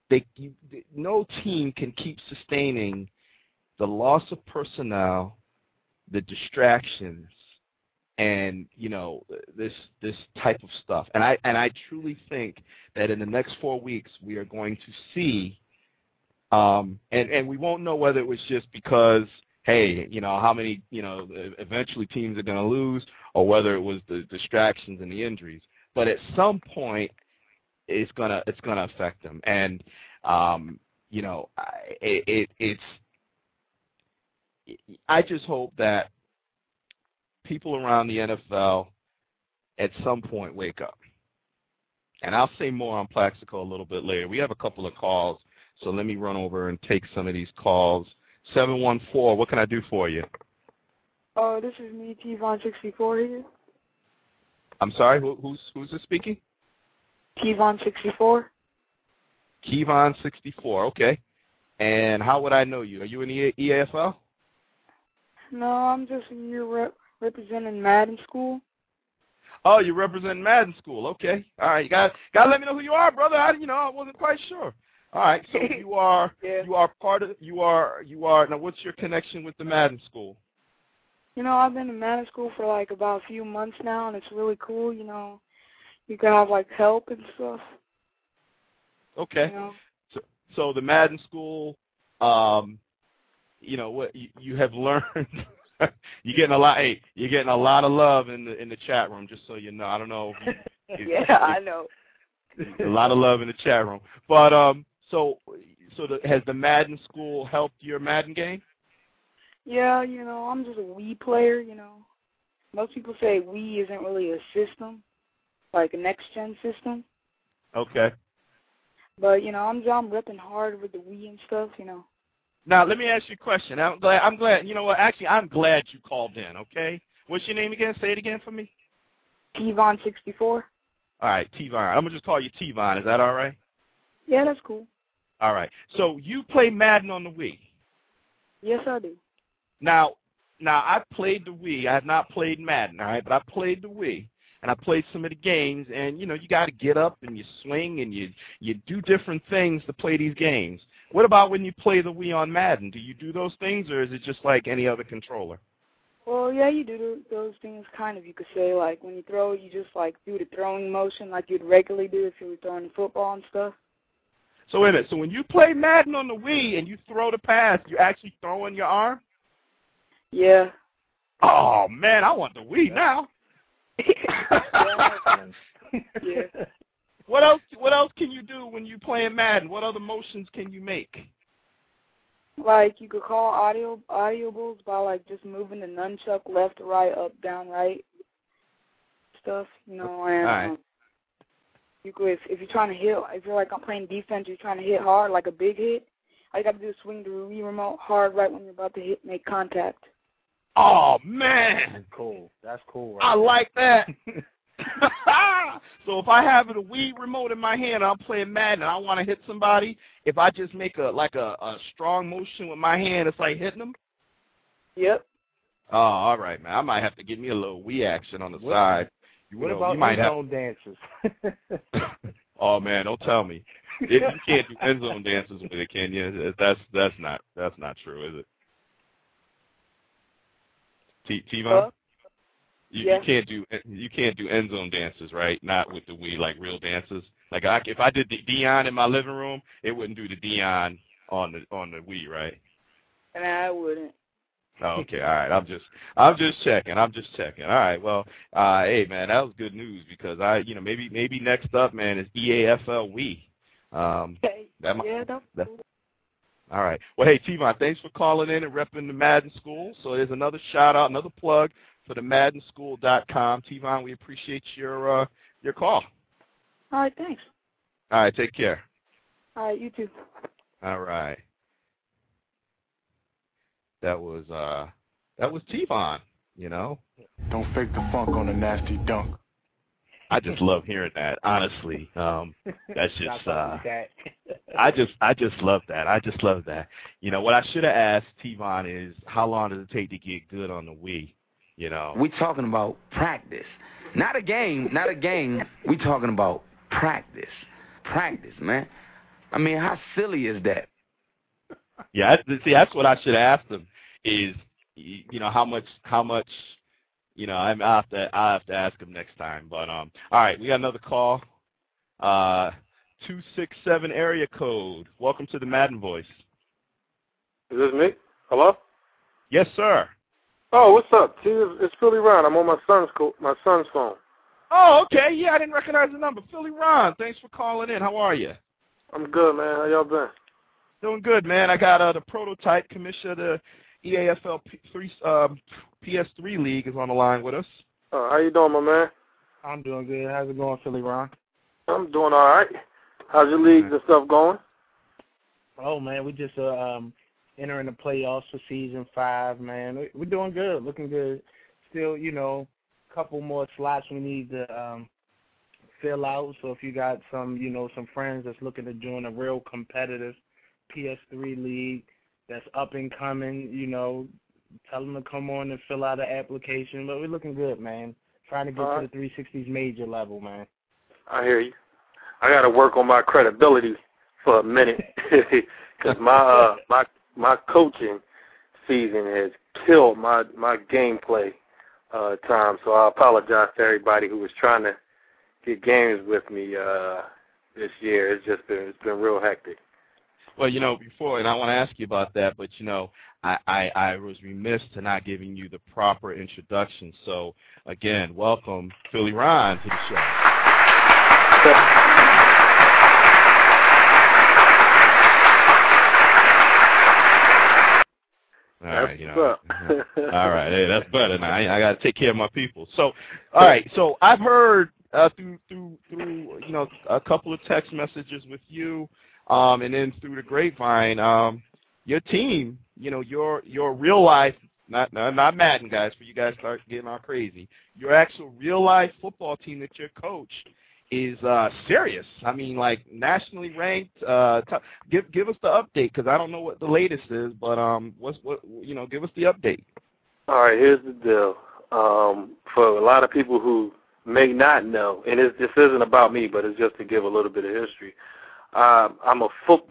no team can keep sustaining the loss of personnel, the distractions, and this type of stuff. And I truly think that in the next 4 weeks we are going to see, and we won't know whether it was just because, hey, how many, eventually teams are going to lose, or whether it was the distractions and the injuries. But at some point, it's gonna affect them. And I just hope that people around the NFL at some point wake up. And I'll say more on Plaxico a little bit later. We have a couple of calls, so let me run over and take some of these calls. 714, what can I do for you? This is me, T-Von64 here. I'm sorry, who's this speaking? T-Von64. Kevon64, okay. And how would I know you? Are you in the EAFL? No, I'm just here representing Madden School. Oh, you represent Madden School, okay. All right, you got to let me know who you are, brother. I wasn't quite sure. All right, so you are now what's your connection with the Madden School? I've been in Madden School for like about a few months now, and it's really cool, you can have like help and stuff. Okay. So the Madden School, what you have learned, you're getting a lot of love in the chat room, just so you know. I don't know. I know. A lot of love in the chat room. But has the Madden School helped your Madden game? Yeah, I'm just a Wii player, Most people say Wii isn't really a system, like a next-gen system. Okay. But, I'm ripping hard with the Wii and stuff, Now, let me ask you a question. I'm glad, actually, I'm glad you called in, okay? What's your name again? Say it again for me. T-Von64. All right, T-Von. I'm going to just call you T-Von. Is that all right? Yeah, that's cool. All right. So you play Madden on the Wii? Yes, I do. Now I played the Wii. I have not played Madden, all right, but I played the Wii, and I played some of the games, and, you got to get up and you swing and you do different things to play these games. What about when you play the Wii on Madden? Do you do those things, or is it just like any other controller? Well, yeah, you do those things kind of, you could say. Like, when you throw, you just, like, do the throwing motion like you'd regularly do if you were throwing the football and stuff. So wait a minute. So when you play Madden on the Wii and you throw the pass, you're actually throwing your arm? Yeah. Oh, man, I want the Wii now. Yeah. What else can you do when you playing Madden? What other motions can you make? Like, you could call audibles by, like, just moving the nunchuck left to right, up, down, right, stuff, and all right. You could, if you're trying to hit, if you're like I'm playing defense, you're trying to hit hard, like a big hit, all you got to do is swing the Wii remote hard right when you're about to make contact. Oh, man. That's cool. That's cool. Right? I like that. So if I have the Wii remote in my hand and I'm playing Madden and I want to hit somebody, if I just make a strong motion with my hand, it's like hitting them? Yep. Oh, all right, man. I might have to get me a little Wii action on the side. What about end zone dances? Oh, man, don't tell me. You can't do end zone dances with it, can you? That's not true, is it? T-Von? You can't do end zone dances, right? Not with the Wii, like real dances. Like if I did the Deion in my living room, it wouldn't do the Deion on the Wii, right? And I wouldn't. Oh, okay, all right. I'm just checking. All right. Well, hey, man, that was good news because maybe next up, man, is EAFL Wii. That's cool. All right. Well, hey, T-Von, thanks for calling in and repping the Madden School. So there's another shout out, another plug for the MaddenSchool.com. T-Von, we appreciate your call. All right, thanks. All right, take care. All right, you too. All right. That was T-Von, Don't fake the funk on a nasty dunk. I just love hearing that, honestly. That's just I just love that. I just love that. What I should have asked T-Von is how long does it take to get good on the Wii? We talking about practice. Not a game. We talking about practice. Practice, man. I mean, how silly is that? Yeah, see, that's what I should ask them is, how much, I have to ask them next time. But, all right, we got another call. 267 area code. Welcome to the Madden Voice. Is this me? Hello? Yes, sir. Oh, what's up? See, it's Philly Ron. I'm on my son's phone. Oh, okay. Yeah, I didn't recognize the number. Philly Ron, thanks for calling in. How are you? I'm good, man. How y'all been? Doing good, man. I got the prototype commissioner of the EAFL PS3 League is on the line with us. How you doing, my man? I'm doing good. How's it going, Philly Ron? I'm doing all right. How's your leagues and stuff going? Oh, man, we just entering the playoffs for Season 5, man. We're doing good, looking good. Still, a couple more slots we need to fill out. So if you got some, some friends that's looking to join a real competitive PS3 league that's up and coming, tell them to come on and fill out an application. But we're looking good, man. Trying to get to the 360s major level, man. I hear you. I got to work on my credibility for a minute because my coaching season has killed my gameplay time. So I apologize to everybody who was trying to get games with me this year. It's been real hectic. Well, before, and I want to ask you about that, but, I was remiss to not giving you the proper introduction. So, again, welcome Philly Ron to the show. All right, all right, hey, that's better. Now I got to take care of my people. So, all right, so I've heard through a couple of text messages with you, and then through the grapevine, your team, your real life, not Madden guys, for you guys start getting all crazy. Your actual real life football team that you're coached is serious. I mean, like nationally ranked. Give us the update because I don't know what the latest is, but give us the update. All right, here's the deal. For a lot of people who may not know, and this isn't about me, but it's just to give a little bit of history. I'm a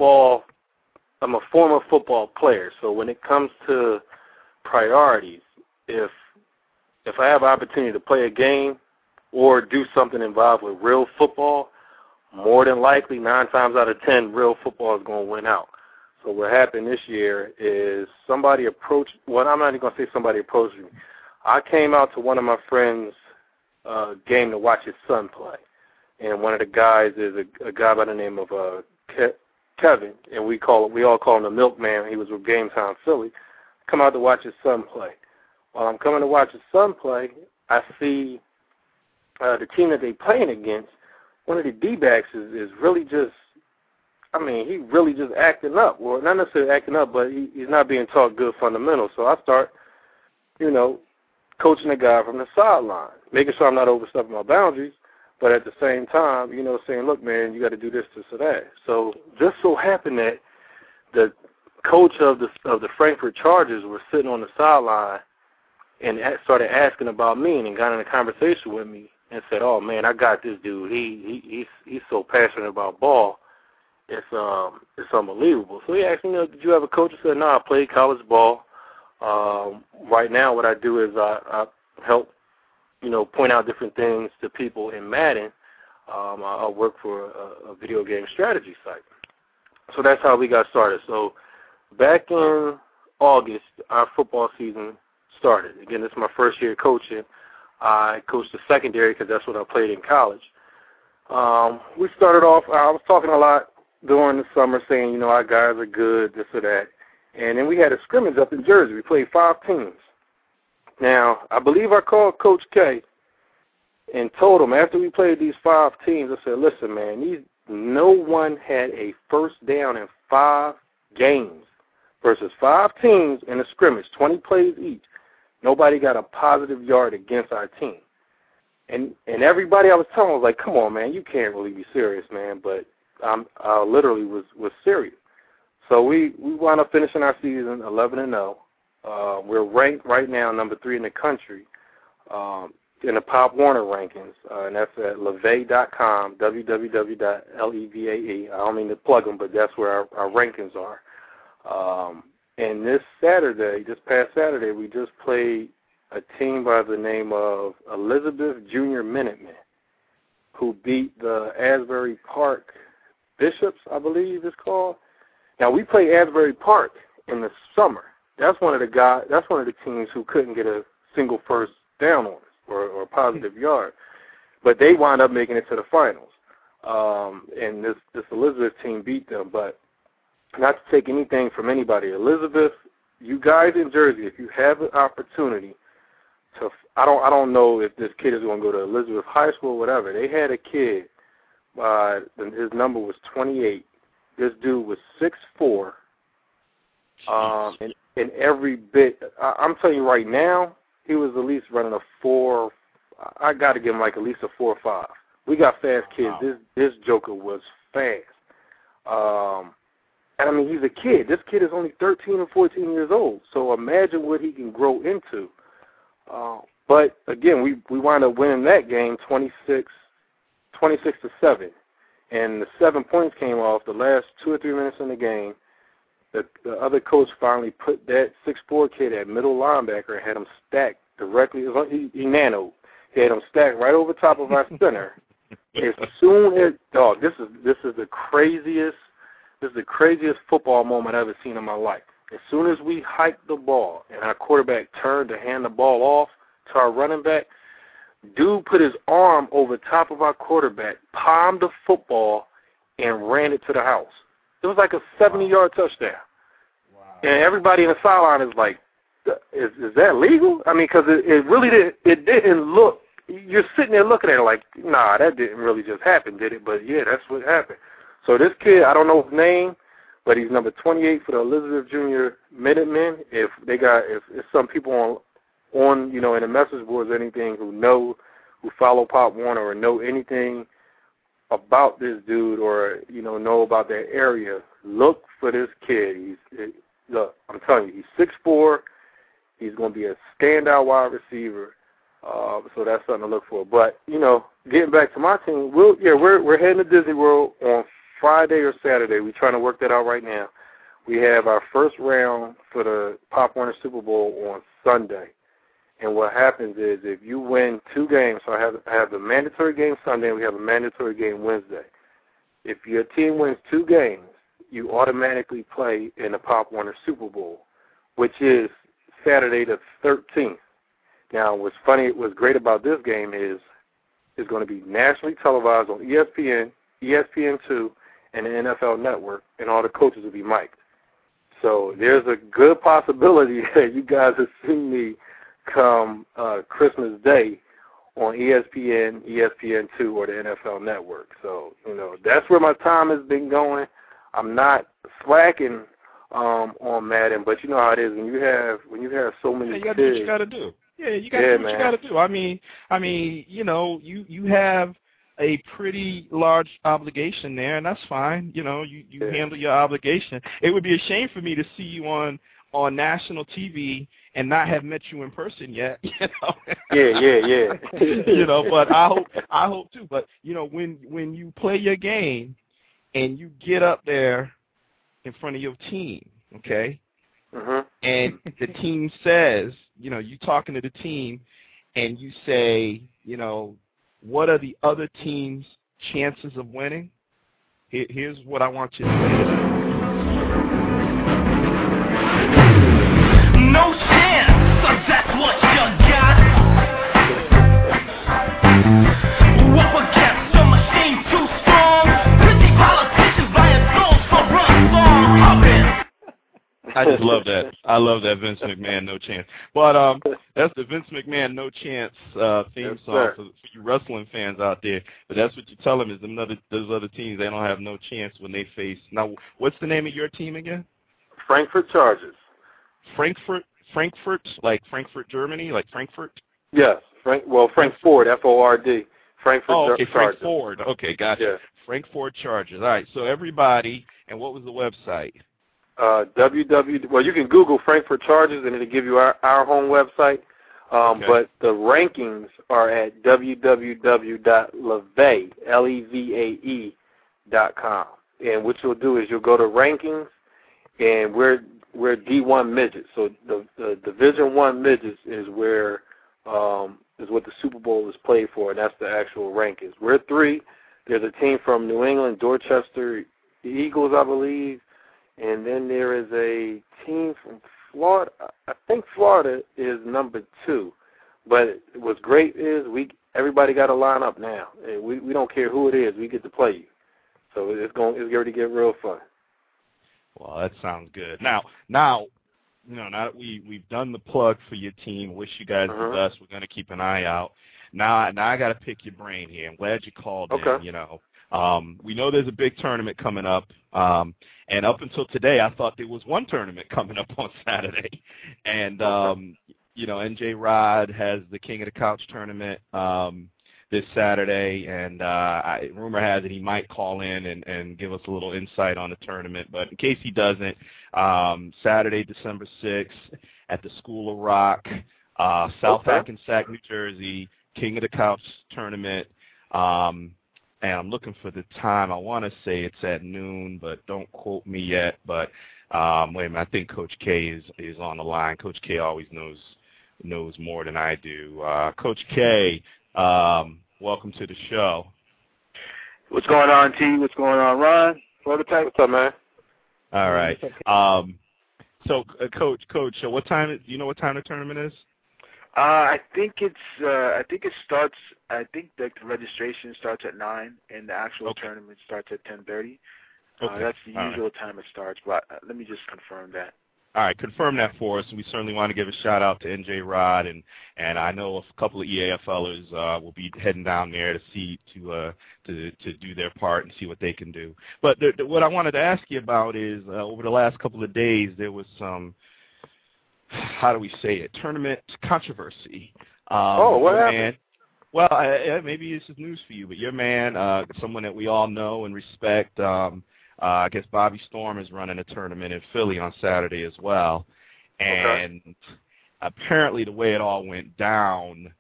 former football player, so when it comes to priorities, if I have an opportunity to play a game or do something involved with real football, more than likely, 9 times out of 10, real football is going to win out. So what happened this year is somebody approached, well, I'm not even going to say somebody approached me. I came out to one of my friends' game to watch his son play. And one of the guys is a guy by the name of Kevin, and we all call him the Milkman. He was with Game Time Philly. Come out to watch his son play. While I'm coming to watch his son play, I see the team that they're playing against. One of the D-backs is really just, he really just acting up. Well, not necessarily acting up, but he's not being taught good fundamentals. So I start, coaching the guy from the sideline, making sure I'm not overstepping my boundaries, but at the same time, saying, look, man, you got to do this or that. So just so happened that the coach of the Frankfurt Chargers was sitting on the sideline and started asking about me and got in a conversation with me and said, oh, man, I got this dude. He's so passionate about ball. It's unbelievable. So he asked me, did you have a coach? I said, no, I played college ball. Right now what I do is I help point out different things to people in Madden. I work for a video game strategy site. So that's how we got started. So back in August, our football season started. Again, this is my first year coaching. I coached the secondary because that's what I played in college. We started off, I was talking a lot during the summer saying, our guys are good, this or that. And then we had a scrimmage up in Jersey. We played 5 teams. Now, I believe I called Coach K and told him after we played these 5 teams, I said, listen, man, no one had a first down in 5 games versus 5 teams in a scrimmage, 20 plays each. Nobody got a positive yard against our team. And everybody I was telling was like, come on, man, you can't really be serious, man. But I literally was serious. So we wound up finishing our season 11-0. We're ranked right now number 3 in the country. in the Pop Warner rankings, and that's at levee.com, www.levae. I don't mean to plug them, but that's where our rankings are. And this past Saturday, we just played a team by the name of Elizabeth Junior Minutemen, who beat the Asbury Park Bishops, I believe it's called. Now, we play Asbury Park in the summer. That's one of the teams who couldn't get a single first down on us or a positive yard. But they wound up making it to the finals. And this Elizabeth team beat them. But not to take anything from anybody, Elizabeth, you guys in Jersey, if you have an opportunity to, I don't know if this kid is going to go to Elizabeth High School or whatever. They had a kid, his number was 28. This dude was 6'4", and every bit, I'm telling you right now, he was at least running a 4. I got to give him like at least a 4 or 5. We got fast kids. Wow. This joker was fast. And I mean, he's a kid. This kid is only 13 or 14 years old. So imagine what he can grow into. But again, we wound up winning that game 26-7. And the 7 points came off the last 2 or 3 minutes in the game. The other coach finally put that 6'4" kid at middle linebacker and had him stacked directly. He nanoed. He had him stacked right over top of our center. As soon as this is the craziest football moment I've ever seen in my life. As soon as we hiked the ball and our quarterback turned to hand the ball off to our running back, dude put his arm over top of our quarterback, palmed the football, and ran it to the house. It was like a 70-yard touchdown. Wow. And everybody in the sideline is like, is that legal? I mean, because it really didn't look, you're sitting there looking at it like, nah, that didn't really just happen, did it? But, yeah, that's what happened. So this kid, I don't know his name, but he's number 28 for the Elizabeth Junior Minutemen. If some people on in the message boards or anything who follow Pop Warner or know anything about this dude or know about that area, look for this kid. Look, I'm telling you, he's 6'4". He's going to be a standout wide receiver. So that's something to look for. But getting back to my team, we're heading to Disney World on Friday or Saturday. We're trying to work that out right now. We have our first round for the Pop Warner Super Bowl on Sunday. And what happens is if you win 2 games, so I have the mandatory game Sunday and we have a mandatory game Wednesday. If your team wins 2 games, you automatically play in the Pop Warner Super Bowl, which is Saturday the 13th. Now, what's great about this game is it's going to be nationally televised on ESPN, ESPN2, and the NFL Network, and all the coaches will be mic'd. So there's a good possibility that you guys have seen me come Christmas Day on ESPN, ESPN2, or the NFL Network. So, that's where my time has been going. I'm not slacking on Madden, but you know how it is when you have so many kids. You got to do what you got to do. Yeah, you got to do what you got to do. I mean, you have a pretty large obligation there, and that's fine. You handle your obligation. It would be a shame for me to see you on national TV and not have met you in person yet. Yeah. But I hope too. But when you play your game and you get up there in front of your team, okay, and the team says, you talking to the team, and you say, what are the other team's chances of winning? Here's what I want you to say. No chance, so that's what you got. Up against a machine too strong. Pretty politicians buying souls for run song hopping. I just love that. I love that Vince McMahon No Chance. But that's the Vince McMahon No Chance theme song for you wrestling fans out there. But that's what you tell them is those other teams, they don't have no chance when they face. Now, what's the name of your team again? Frankfurt Chargers. Frankfurt, like Frankfurt, Germany, like Frankfurt? Yes. Frankfurt, F-O-R-D. Frankfurt Chargers. Frankfurt. Okay, gotcha. Yes. Frankfurt Chargers. All right, so everybody, and what was the website? Well, you can Google Frankfurt Chargers, and it'll give you our home website. But the rankings are at www.levae.com. And what you'll do is you'll go to rankings, and we're D1 midgets. So the Division I midgets is where is what the Super Bowl is played for, and that's the actual rankings. We're 3. There's a team from New England, Dorchester Eagles, I believe, and then there is a team from Florida. I think Florida is number 2. But what's great is everybody got to line up now. And we don't care who it is. We get to play you. So it's going to get real fun. Well, that sounds good. Now, now that we've done the plug for your team, wish you guys the best. We're going to keep an eye out. Now I got to pick your brain here. I'm glad you called in. We know there's a big tournament coming up, and up until today, I thought there was one tournament coming up on Saturday, and NJ Rod has the King of the Couch tournament this Saturday, and rumor has it he might call in and give us a little insight on the tournament. But in case he doesn't, Saturday, December 6th at the School of Rock, South Hackensack, New Jersey, King of the Couch tournament. And I'm looking for the time. I want to say it's at noon, but don't quote me yet. But wait a minute, I think Coach K is on the line. Coach K always knows more than I do. Coach K, welcome to the show. What's going on, T? What's going on, Ron? What's up, man? All right. So, Coach, what time? Do you know what time the tournament is? I think it starts. I think the registration starts at 9, and the actual tournament starts at 10:30. That's the usual time it starts. But let me just confirm that. All right, confirm that for us. We certainly want to give a shout out to NJ Rod, and I know a couple of EAFLers will be heading down there to see to do their part and see what they can do. But what I wanted to ask you about is over the last couple of days there was some, how do we say it, tournament controversy. What happened? Well, maybe this is news for you, but your man, someone that we all know and respect. I guess Bobby Storm is running a tournament in Philly on Saturday as well. And apparently the way it all went down,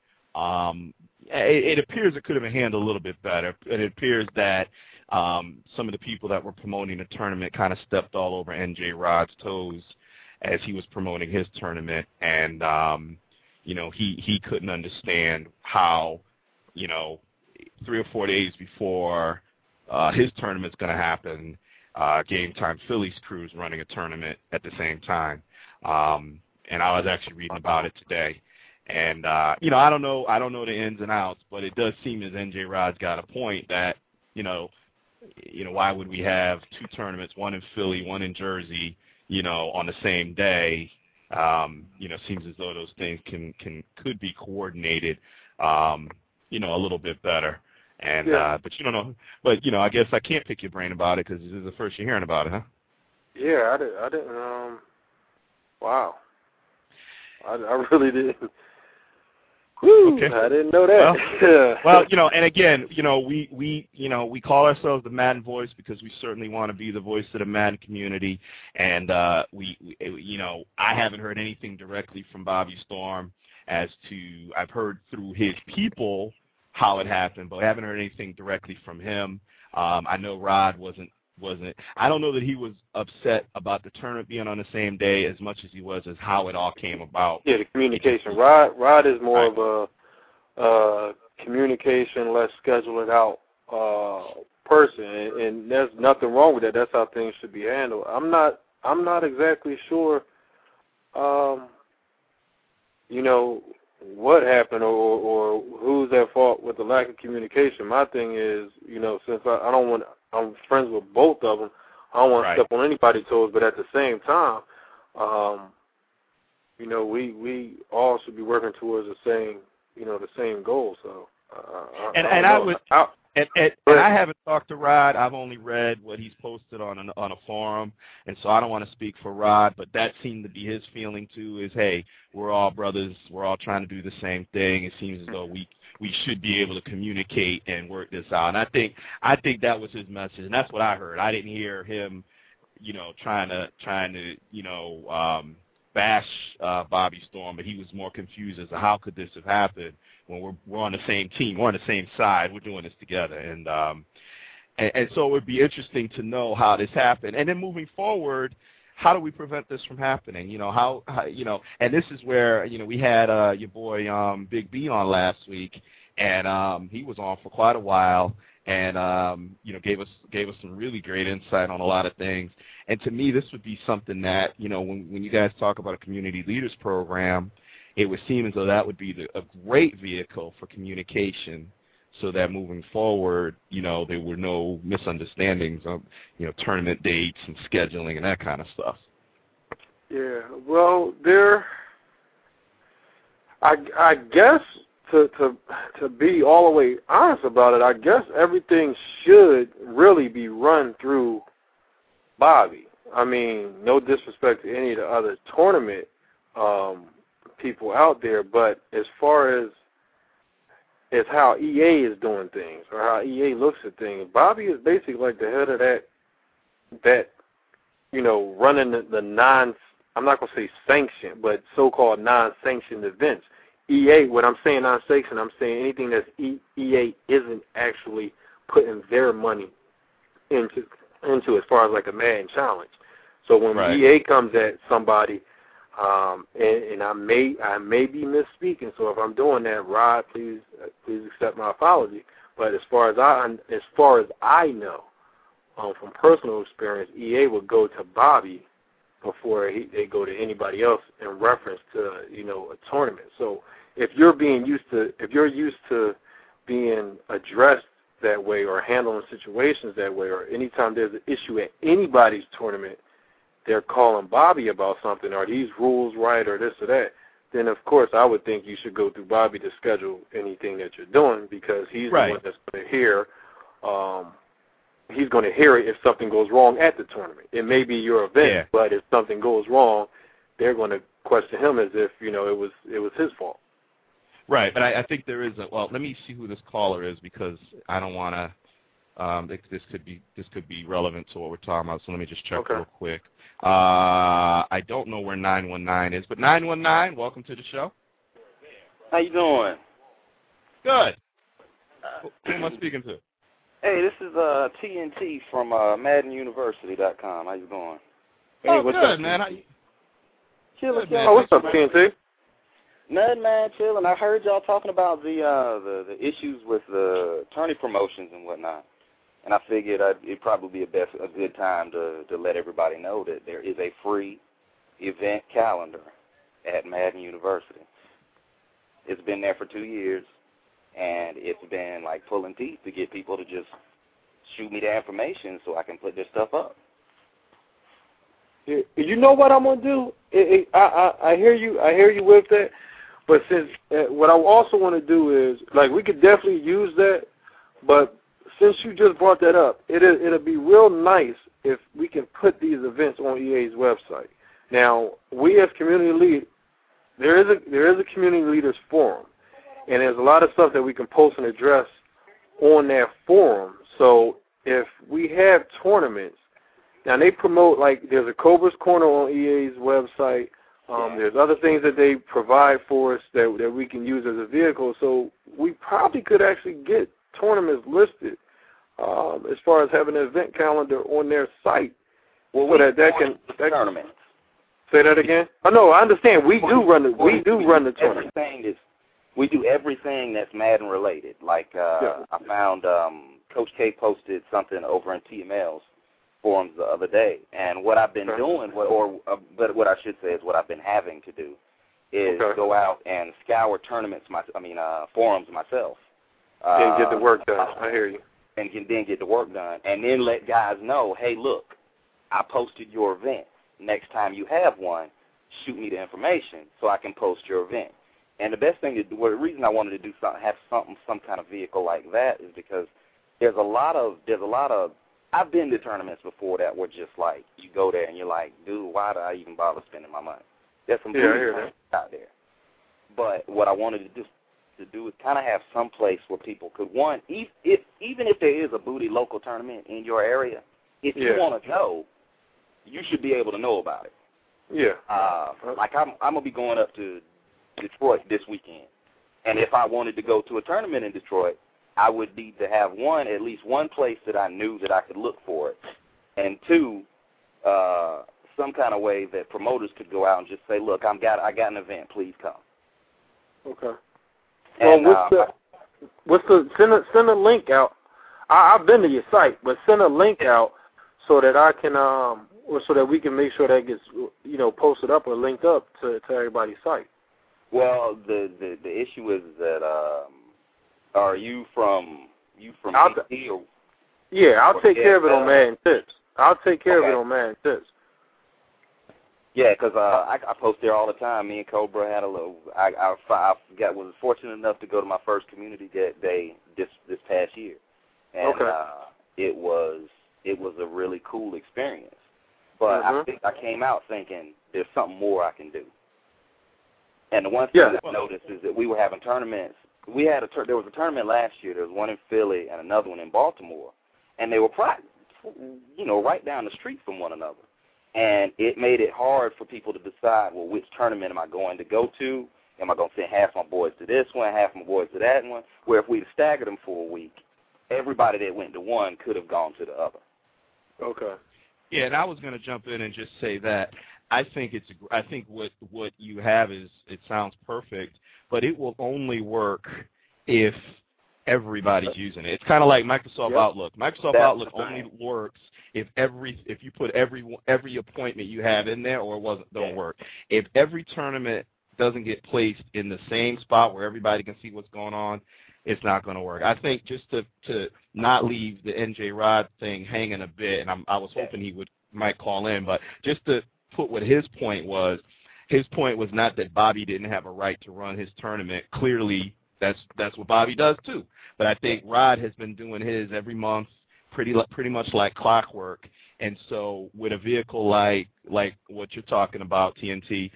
it appears it could have been handled a little bit better. It appears that some of the people that were promoting the tournament kind of stepped all over NJ Rod's toes as he was promoting his tournament. And, he couldn't understand how, 3 or 4 days before his tournament's going to happen, Game Time Phillies crew's running a tournament at the same time, and I was actually reading about it today. And I don't know the ins and outs, but it does seem as NJ Rod's got a point that why would we have 2 tournaments, one in Philly, one in Jersey, on the same day? Seems as though those things could be coordinated, a little bit better. And but you don't know. But I guess I can't pick your brain about it because this is the first you're hearing about it, huh? Yeah, I didn't. Wow, I really didn't. Whew, okay. I didn't know that. Well, and again, we call ourselves the Madden Voice because we certainly want to be the voice of the Madden community, and I haven't heard anything directly from Bobby Storm as to, I've heard through his people how it happened, but I haven't heard anything directly from him. I know Rod wasn't. I don't know that he was upset about the tournament being on the same day as much as he was as how it all came about. Yeah, the communication. Rod is more of a communication, let's schedule it out person, and there's nothing wrong with that. That's how things should be handled. I'm not exactly sure. What happened or who's at fault with the lack of communication. My thing is, since I'm friends with both of them, I don't want to step on anybody's toes, but at the same time, we all should be working towards the same goal. So, I haven't talked to Rod. I've only read what he's posted on a forum, and so I don't want to speak for Rod, but that seemed to be his feeling too. Is hey, we're all brothers. We're all trying to do the same thing. It seems as though we should be able to communicate and work this out. And I think that was his message, and that's what I heard. I didn't hear him, trying to bash Bobby Storm, but he was more confused as to how could this have happened when we're on the same team, we're on the same side, we're doing this together, and so it would be interesting to know how this happened, and then moving forward, how do we prevent this from happening? How and this is where we had your boy Big B on last week, and he was on for quite a while. And gave us some really great insight on a lot of things. And to me, this would be something that when you guys talk about a community leaders program, it would seem as though that would be a great vehicle for communication, so that moving forward, there were no misunderstandings of tournament dates and scheduling and that kind of stuff. Yeah, well, I guess. To be all the way honest about it, I guess everything should really be run through Bobby. I mean, no disrespect to any of the other tournament people out there, but as far as how EA is doing things or how EA looks at things, Bobby is basically like the head of that running the I'm not going to say sanctioned, but so-called non-sanctioned events. EA, when I'm saying non-sanctioned, I'm saying anything that EA isn't actually putting their money into as far as like a Madden challenge. So when EA comes at somebody, and I may be misspeaking, so if I'm doing that, Rod, please accept my apology. But as far as I know, from personal experience, EA would go to Bobby before they go to anybody else in reference to a tournament. So if you're used to being addressed that way or handling situations that way, or anytime there's an issue at anybody's tournament, they're calling Bobby about something, are these rules right or this or that, then of course I would think you should go through Bobby to schedule anything that you're doing, because he's the one that's going to hear. He's going to hear it if something goes wrong at the tournament. It may be your event, but if something goes wrong, they're going to question him as if it was his fault. Right, but I think there is let me see who this caller is, because I don't want to. This could be relevant to what we're talking about. So let me just check real quick. I don't know where 919 is, but 919, welcome to the show. How you doing? Good. Who am I speaking to? Hey, this is TNT from MaddenUniversity.com. How you doing? Hey, what's good, up, man? Chilling. Oh, what's up, TNT? Nothing, man, chilling. I heard y'all talking about the issues with the tourney promotions and whatnot, and I figured it'd probably be a good time to let everybody know that there is a free event calendar at Madden University. It's been there for 2 years, and it's been like pulling teeth to get people to just shoot me the information so I can put this stuff up. You know what I'm gonna do? I hear you with that. But since what I also want to do is, like, we could definitely use that, but since you just brought that up, it'll be real nice if we can put these events on EA's website. Now, we as community lead, there is a community leaders forum, and there's a lot of stuff that we can post and address on that forum. So if we have tournaments, now they promote, like, there's a Cobra's Corner on EA's website. There's other things that they provide for us that we can use as a vehicle. So we probably could actually get tournaments listed as far as having an event calendar on their site. Well, so that can tournaments. Say that again? Oh, no, I understand. We do run the tournament. We do everything that's Madden related. Like I found Coach K posted something over in TML's forums the other day, and what I've been doing, but what I should say is what I've been having to do is go out and scour tournaments, forums myself. And get the work done. I hear you. And then get the work done, and then let guys know, hey, look, I posted your event. Next time you have one, shoot me the information so I can post your event. And the best thing to do, the reason I wanted to do some kind of vehicle like that is because there's a lot of. I've been to tournaments before that were just like, you go there and you're like, dude, why do I even bother spending my money? There's some booty out there. But what I wanted to do is kind of have some place where people could, even if there is a booty local tournament in your area, if you want to go, you should be able to know about it. Yeah. Like I'm gonna be going up to Detroit this weekend, and if I wanted to go to a tournament in Detroit, I would need to have at least one place that I knew that I could look for it, and two, some kind of way that promoters could go out and just say, look, I got an event, please come. Okay. And, what's the send a link out? I've been to your site, but send a link out so that I can or so that we can make sure that gets posted up or linked up to everybody's site. Well, the issue is that are you from DC or? Yeah, I'll take care of it on Madden Tips. I'll take care of it on Madden Tips. Yeah, because I post there all the time. Me and Cobra had a little. I was fortunate enough to go to my first community day this past year, and it was a really cool experience. But I think I came out thinking there's something more I can do. And the one thing that I noticed is that we were having tournaments. There was a tournament last year. There was one in Philly and another one in Baltimore, and they were right down the street from one another. And it made it hard for people to decide, well, which tournament am I going to go to? Am I going to send half my boys to this one, half my boys to that one? Where if we'd staggered them for a week, everybody that went to one could have gone to the other. Okay. Yeah, and I was going to jump in and just say that I think what you have is, it sounds perfect, but it will only work if everybody's using it. It's kind of like Microsoft Outlook. Microsoft Outlook only works if you put every appointment you have in there, or don't work. If every tournament doesn't get placed in the same spot where everybody can see what's going on, it's not going to work. I think just to not leave the NJ Rod thing hanging a bit, and I was hoping he might call in, but just to put what his point was not that Bobby didn't have a right to run his tournament. Clearly, that's what Bobby does too. But I think Rod has been doing his every month, pretty much like clockwork. And so with a vehicle like what you're talking about, TNT,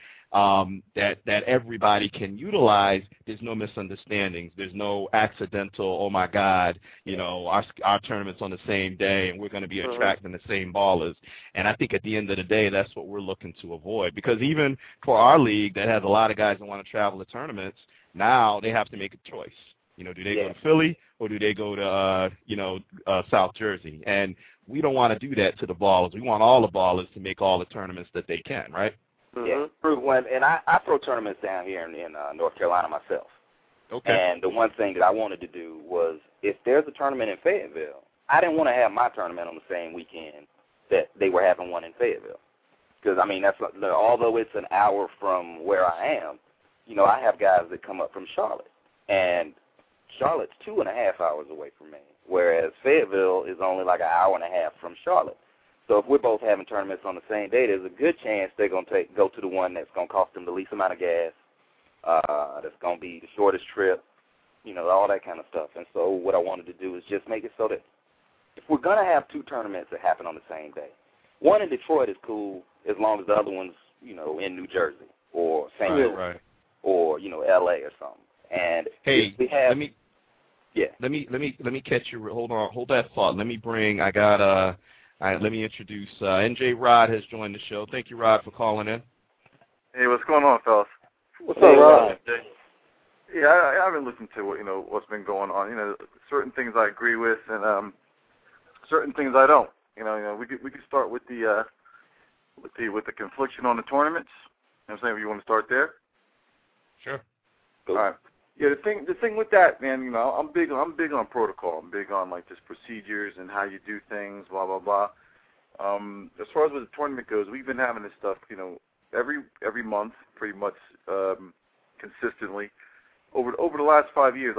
that everybody can utilize, there's no misunderstandings. There's no accidental, oh my God, our tournament's on the same day and we're going to be attracting the same ballers. And I think at the end of the day, that's what we're looking to avoid. Because even for our league that has a lot of guys that want to travel to tournaments, now they have to make a choice. Do they go to Philly or do they go to, South Jersey? And we don't want to do that to the ballers. We want all the ballers to make all the tournaments that they can, right? Yeah, true. And I throw tournaments down here in North Carolina myself. Okay. And the one thing that I wanted to do was, if there's a tournament in Fayetteville, I didn't want to have my tournament on the same weekend that they were having one in Fayetteville. Because, although it's an hour from where I am, I have guys that come up from Charlotte. And Charlotte's 2.5 hours away from me, whereas Fayetteville is only like an hour and a half from Charlotte. So if we're both having tournaments on the same day, there's a good chance they're going to go to the one that's going to cost them the least amount of gas, that's going to be the shortest trip, all that kind of stuff. And so what I wanted to do is just make it so that if we're going to have two tournaments that happen on the same day, one in Detroit is cool as long as the other one's, in New Jersey or St. Louis or, L.A. or something. And hey, we have, let me catch you. Hold that thought. Let me introduce NJ Rod has joined the show. Thank you, Rod, for calling in. Hey, what's going on, fellas? What's up, Rod? Yeah, I've been listening to what's been going on. Certain things I agree with, and certain things I don't. We could start with the confliction on the tournaments. You know what I'm saying? You want to start there? Sure. All right. Yeah, the thing with that, man, I'm big on protocol. I'm big on just procedures and how you do things, blah blah blah. As far as the tournament goes, we've been having this stuff, every month, pretty much consistently. Over the last 5 years,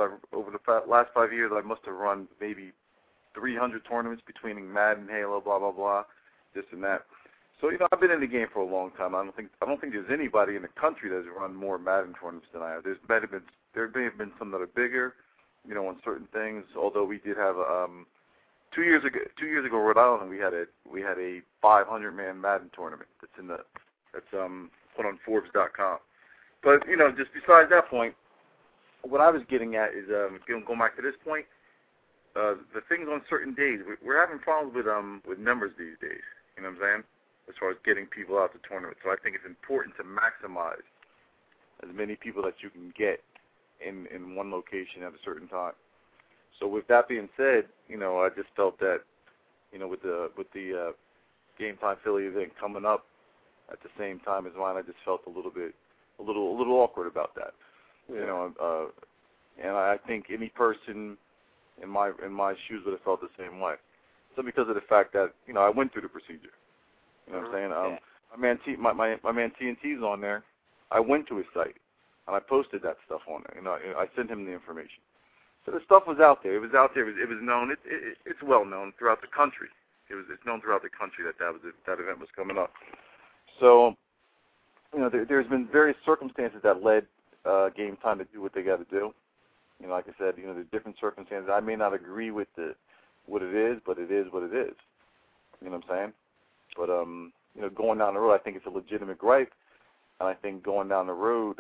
I must have run maybe 300 tournaments between Madden, Halo, blah blah blah, this and that. So I've been in the game for a long time. I don't think there's anybody in the country that's run more Madden tournaments than I have. There may have been some that are bigger, on certain things. Although we did have 2 years ago, Rhode Island, we had a 500-man Madden tournament. That's put on Forbes.com. But just besides that point, what I was getting at is going back to this point. The things on certain days, we're having problems with numbers these days. You know what I'm saying? as far as getting people out to tournaments. So I think it's important to maximize as many people that you can get in one location at a certain time. So with that being said, I just felt that, with the Game Time Philly event coming up at the same time as mine, I just felt a little awkward about that. Yeah. And I think any person in my shoes would have felt the same way. So because of the fact that I went through the procedure. You know what I'm saying? My man TNT's on there. I went to his site and I posted that stuff on there. I sent him the information. So the stuff was out there. It was out there. It was known. It's well known throughout the country. It's known throughout the country that event was coming up. So, there's been various circumstances that led Game Time to do what they got to do. Like I said, there's different circumstances. I may not agree with what it is, but it is what it is. You know what I'm saying? But going down the road, I think it's a legitimate gripe, and I think going down the road,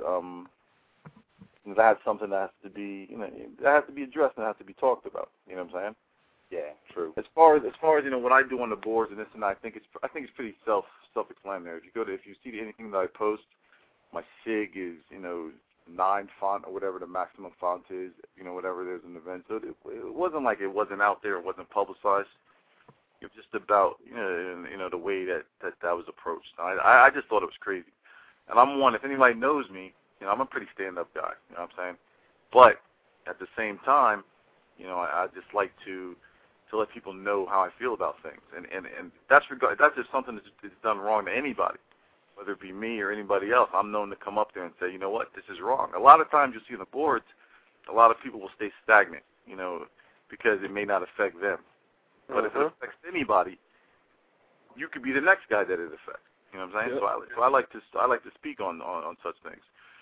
that's something that has to be, that has to be addressed and has to be talked about. You know what I'm saying? Yeah, true. As far as what I do on the boards and this and that, I think it's pretty self-explanatory. If you see anything that I post, my SIG is 9 font or whatever the maximum font is, whatever there's an event. So it wasn't like it wasn't out there, it wasn't publicized. It was just about the way that was approached. I just thought it was crazy. And I'm one, if anybody knows me, I'm a pretty stand-up guy. You know what I'm saying? But at the same time, I just like to let people know how I feel about things, and that's if something is done wrong to anybody, whether it be me or anybody else. I'm known to come up there and say, you know what, this is wrong. A lot of times you'll see on the boards, a lot of people will stay stagnant, because it may not affect them. But if it affects anybody, you could be the next guy that it affects. You know what I'm saying? Yep. So I like to speak on such things.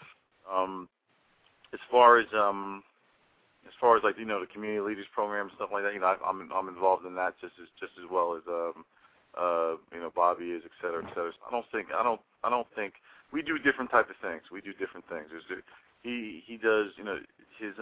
As far as like the community leaders program and stuff like that, I'm involved in that just as well as Bobby is, et cetera, et cetera. So I don't think we do different type of things. We do different things. He does his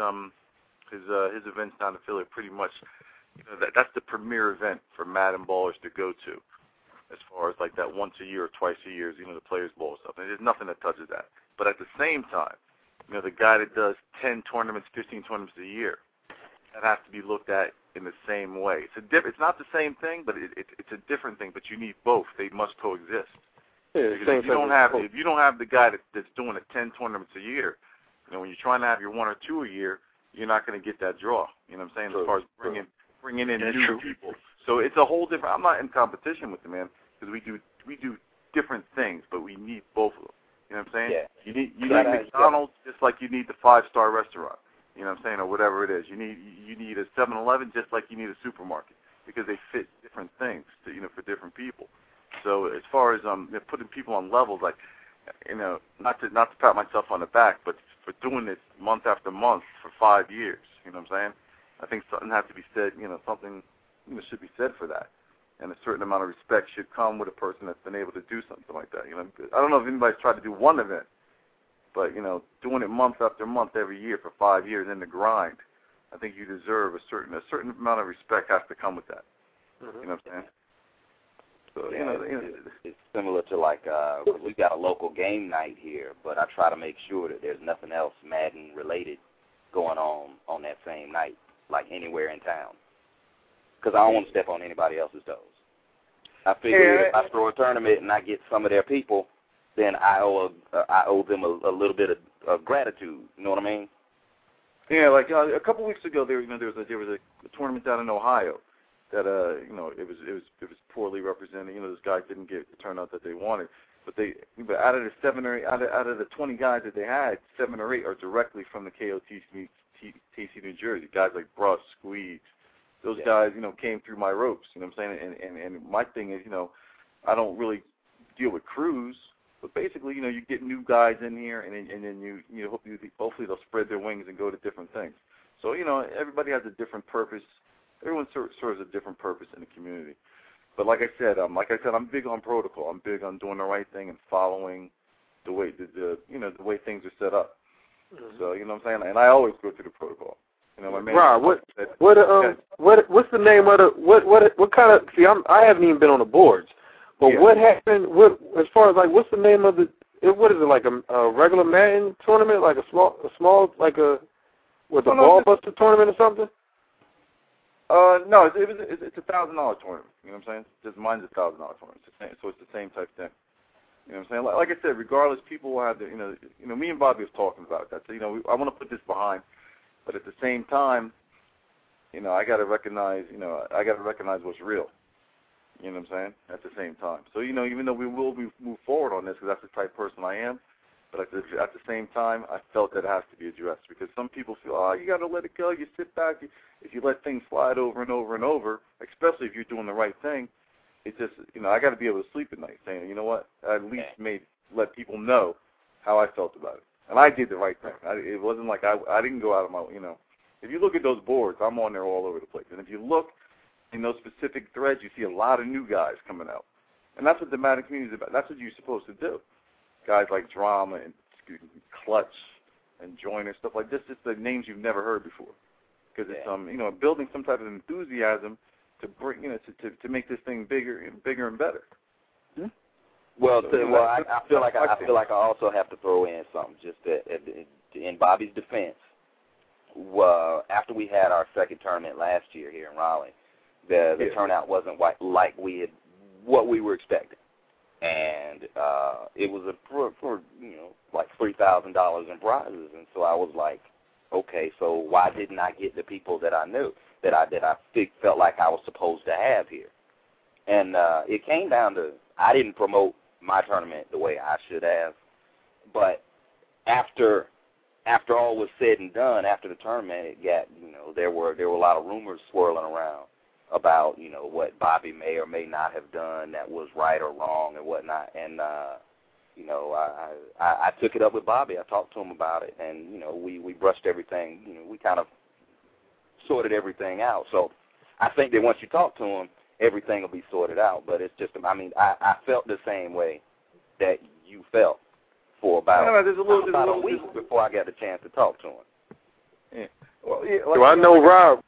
events down in Philly are pretty much that's the premier event for Madden ballers to go to, as far as like that once a year or twice a year, the Players Bowl stuff. And there's nothing that touches that. But at the same time, the guy that does 10 tournaments, 15 tournaments a year, that has to be looked at in the same way. It's not the same thing, but it's a different thing. But you need both; they must coexist. Yeah, if you don't have the guy that's doing 10 tournaments a year, when you're trying to have your 1 or 2 a year, you're not going to get that draw. You know what I'm saying? True. As far as bringing in new people. So it's a whole different. I'm not in competition with the man because we do different things, but we need both of them. You know what I'm saying? Yeah. You need McDonald's just like you need the 5-star restaurant. You know what I'm saying, or whatever it is. You need a 7-Eleven just like you need a supermarket because they fit different things for different people. So as far as putting people on levels, like not to pat myself on the back, but for doing this month after month for 5 years. You know what I'm saying? I think something has to be said. Something should be said for that. And a certain amount of respect should come with a person that's been able to do something like that. I don't know if anybody's tried to do one event, but doing it month after month every year for 5 years in the grind, I think you deserve a certain amount of respect has to come with that. Mm-hmm. You know what I'm saying? So it's similar to like we got a local game night here, but I try to make sure that there's nothing else Madden related going on that same night, like anywhere in town, because I don't want to step on anybody else's toes. I figure if I throw a tournament and I get some of their people, then I owe them a little bit of gratitude. You know what I mean? Yeah, like a couple weeks ago, there was a tournament down in Ohio that it was poorly represented. Those guys didn't get the turnout that they wanted. But out of the 7 or 8, out of the 20 guys that they had, 7 or 8 are directly from the KOTC New Jersey. Guys like Bruss, Squeeze. Those guys, came through my ropes, you know what I'm saying? And my thing is, I don't really deal with crews, but basically, you get new guys in here, and then hopefully they'll spread their wings and go to different things. So, everybody has a different purpose. Everyone serves a different purpose in the community. But like I said, I'm big on protocol. I'm big on doing the right thing and following the way the way things are set up. Mm-hmm. So, you know what I'm saying? And I always go through the protocol. My man. Rob, what's the name of the what kind of? See, I haven't even been on the boards. But what happened? What as far as like what's the name of the? What is it like a regular Madden tournament? Like a small like a with a ball buster tournament or something? No, it's $1,000 tournament. You know what I'm saying? Just mine's $1,000 tournament. So it's the same type thing. You know what I'm saying? Like I said, regardless, people will have the, you know, me and Bobby was talking about that. So, you know, I want to put this behind, but at the same time, you know, I got to recognize what's real. You know what I'm saying? At the same time. So, you know, even though we will move forward on this, because that's the type of person I am, but at the same time, I felt that it has to be addressed because some people feel, oh, you got to let it go. You sit back. If you let things slide over and over and over, especially if you're doing the right thing, it just, you know, I got to be able to sleep at night saying, you know what, I at least let people know how I felt about it. And I did the right thing. It wasn't like I didn't go out of my, you know. If you look at those boards, I'm on there all over the place. And if you look in those specific threads, you see a lot of new guys coming out. And that's what the Madden community is about. That's what you're supposed to do. Guys like Drama and Clutch and Joyner, stuff like this, just the names you've never heard before. Because it's, you know, building some type of enthusiasm to bring, you know, to make this thing bigger and better. Hmm? Well, I feel like I also have to throw in something just in Bobby's defense. After we had our second tournament last year here in Raleigh, the turnout wasn't like what we were expecting, and it was for you know like $3,000 in prizes, and so I was like, okay, so why didn't I get the people that I knew that I felt like I was supposed to have here? And it came down to I didn't promote my tournament the way I should have, but after all was said and done, after the tournament, it got, you know, there were a lot of rumors swirling around about, you know, what Bobby may or may not have done that was right or wrong and whatnot. And you know, I took it up with Bobby. I talked to him about it, and you know, we brushed everything. You know, we kind of sorted everything out. So I think that once you talk to him, everything will be sorted out. But it's just, I mean, I felt the same way that you felt for about a week before I got the chance to talk to him. Yeah. Well, yeah, like, so I know Rod,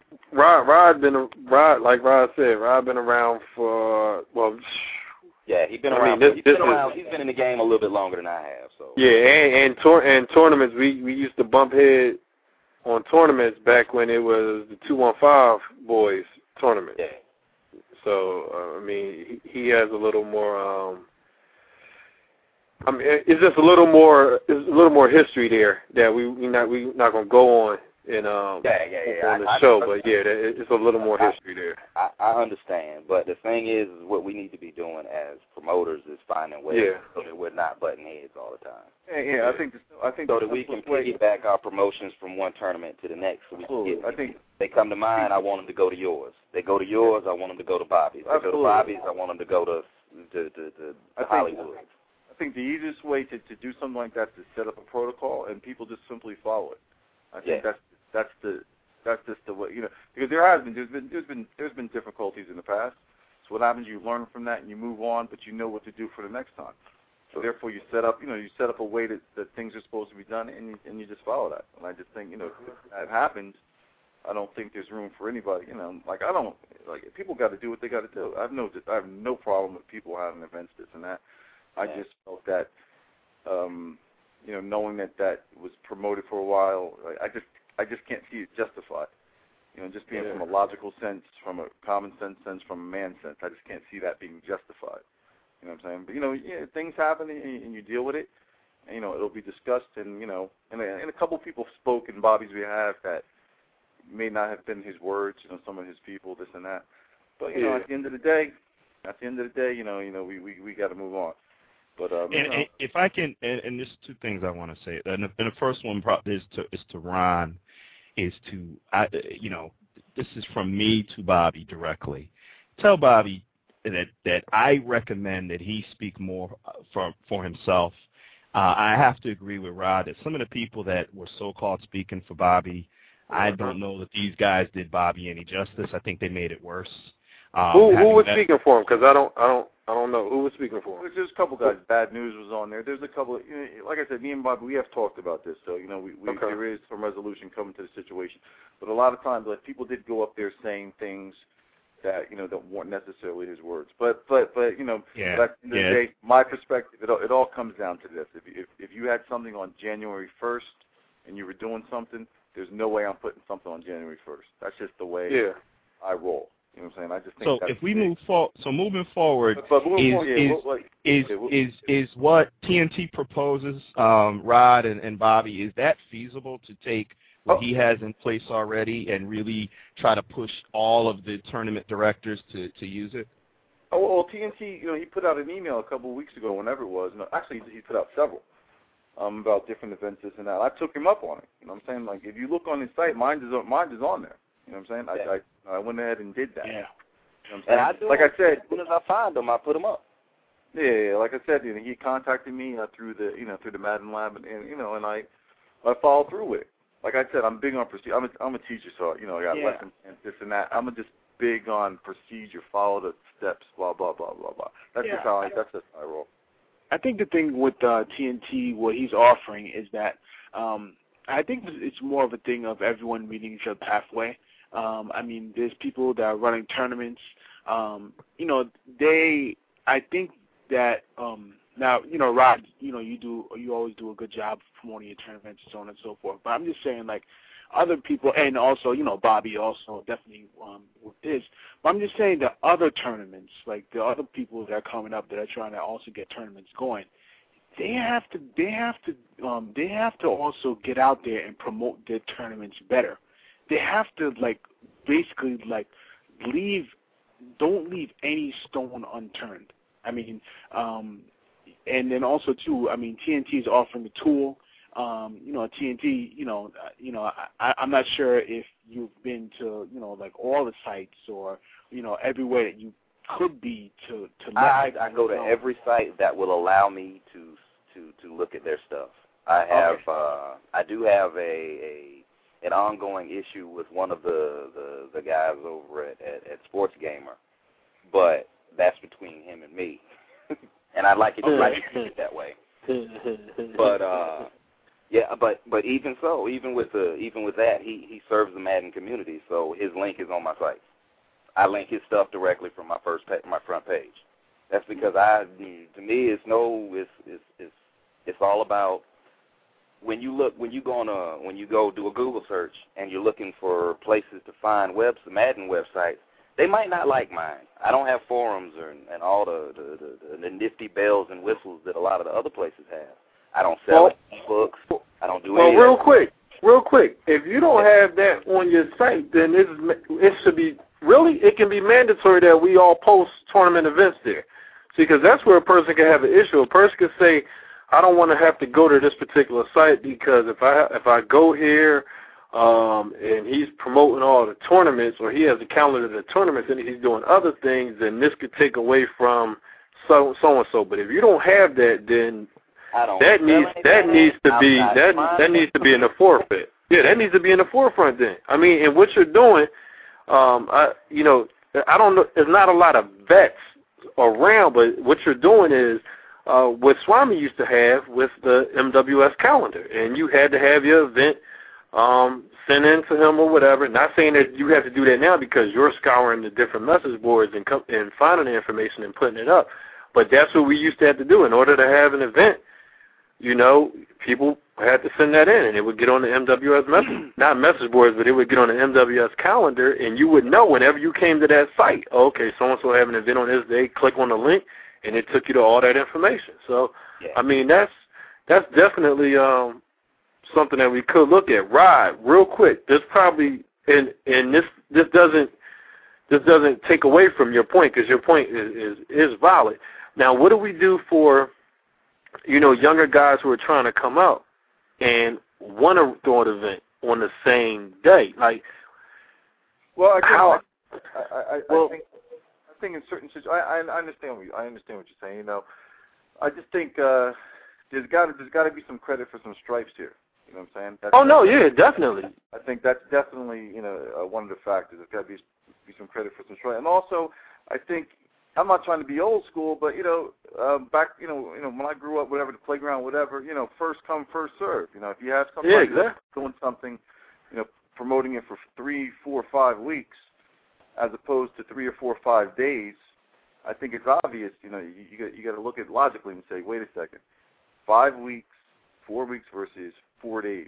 like Rod said, Rod been around for, well, yeah, he's been around. He's been in the game a little bit longer than I have. So yeah, and tournaments, we used to bump head on tournaments back when it was the 215 boys tournament. Yeah. So I mean, he has a little more. I mean, it's just a little more history there that we're not gonna go on in on the show, but yeah, it's a little more history there. I understand, but the thing is what we need to be doing as promoters is finding ways so that we're not butting heads all the time. Yeah, I think so that we can piggyback our promotions from one tournament to the next. So we can get, they come to mine, I want them to go to yours. They go to yours, I want them to go to Bobby's. They go to Bobby's, I want them to go to Hollywood. I think the easiest way to do something like that is to set up a protocol and people just simply follow it. I think that's just the way, you know, because there's been difficulties in the past. So what happens? You learn from that and you move on, but you know what to do for the next time. So therefore, you set up a way that things are supposed to be done, and you just follow that. And I just think, you know, if that happens, I don't think there's room for anybody. You know, like if people got to do what they got to do. I have no problem with people having events, this and that. I just felt that, you know, knowing that was promoted for a while, I just can't see it justified. You know, just being from a logical sense, from a common sense, from a man sense, I just can't see that being justified. You know what I'm saying? But, you know, things happen and you deal with it. And, you know, it'll be discussed and, you know, and a couple of people spoke in Bobby's behalf that may not have been his words, you know, some of his people, this and that. But, you know, at the end of the day, you know, we got to move on. But and if I can, and there's two things I want to say. And the first one is to Ron, you know, this is from me to Bobby directly. Tell Bobby that I recommend that he speak more for himself. I have to agree with Rod that some of the people that were so-called speaking for Bobby, I don't know that these guys did Bobby any justice. I think they made it worse. Who was speaking for him? Because I don't know who was speaking for him. There's a couple guys. Bad News was on there. There's a couple. You know, like I said, me and Bobby, we have talked about this. So you know, there is some resolution coming to the situation. But a lot of times, like people did go up there saying things that that weren't necessarily his words. But at the end of the day, my perspective, it all comes down to this: if you had something on January 1st and you were doing something, there's no way I'm putting something on January 1st. That's just the way I roll. You know what I'm saying? I just think so. If we move forward, moving forward, is what TNT proposes, Rod and Bobby, is that feasible to take what he has in place already and really try to push all of the tournament directors to use it? Oh, well, TNT, he put out an email a couple of weeks ago, whenever it was. No, actually, he put out several about different events, this and that. I took him up on it. You know what I'm saying? Like, if you look on his site, mine is on there. You know what I'm saying? I went ahead and did that. Yeah. You know what I'm saying? And I do. Like I said, as soon as I find them, I put them up. Yeah. Like I said, he contacted me through the Madden Lab, and I followed through with it. Like I said, I'm big on procedure. I'm a teacher, so I got lessons and this and that. I'm just big on procedure, follow the steps, blah blah blah blah blah. That's just how I roll. I think the thing with TNT, what he's offering is that I think it's more of a thing of everyone meeting each other halfway. I mean, there's people that are running tournaments. I think that now, Rod, you always do a good job promoting your tournaments and so on and so forth. But I'm just saying, like, other people, and also, Bobby also definitely with this. But I'm just saying the other tournaments, like the other people that are coming up that are trying to also get tournaments going, they have to also get out there and promote their tournaments better. They have to basically don't leave any stone unturned. I mean, and then also too, I mean, TNT is offering a tool. TNT, I'm not sure if you've been to, all the sites or, everywhere that you could be to I go to every site that will allow me to look at their stuff. I do have an ongoing issue with one of the guys over at Sports Gamer, but that's between him and me. And I'd like it to keep it that way. But even so, even with that, he serves the Madden community, so his link is on my site. I link his stuff directly from my front page. That's because to me, it's all about when you go do a Google search and you're looking for places to find Madden websites. They might not like mine. I don't have forums and all the nifty bells and whistles that a lot of the other places have. I don't sell books. I don't do anything. Well, real quick. If you don't have that on your site, then it should be it can be mandatory that we all post tournament events there. See, because that's where a person can have an issue. A person can say, I don't want to have to go to this particular site because if I go here and he's promoting all the tournaments or he has a calendar of the tournaments and he's doing other things, then this could take away from so and so. But if you don't have that, then that needs to be in the forefront. Yeah, that needs to be in the forefront then. I mean, and what you're doing, I don't know, there's not a lot of vets around, but what you're doing is what Swami used to have with the MWS calendar, and you had to have your event sent in to him or whatever. Not saying that you have to do that now because you're scouring the different message boards and finding the information and putting it up, but that's what we used to have to do in order to have an event. People had to send that in, and it would get on the MWS not message boards, but it would get on the MWS calendar, and you would know whenever you came to that site, okay, so-and-so have an event on this day, click on the link, and it took you to all that information. So, I mean, that's definitely something that we could look at. Rod, real quick, this probably, and this doesn't take away from your point because your point is valid. Now, what do we do for younger guys who are trying to come out and want to throw an event on the same day? Like, well, I think in certain situations, I understand what you're saying. I just think there's got to be some credit for some stripes here. You know what I'm saying? Definitely. I think that's definitely one of the factors. There's got to be some credit for some stripes, and also I think. I'm not trying to be old school, but back when I grew up, whatever, the playground, whatever, first come, first serve. If you have somebody doing something, promoting it for 3, 4, 5 weeks, as opposed to 3 or 4 or 5 days, I think it's obvious. You got to look at it logically and say, wait a second, 5 weeks, 4 weeks versus 4 days.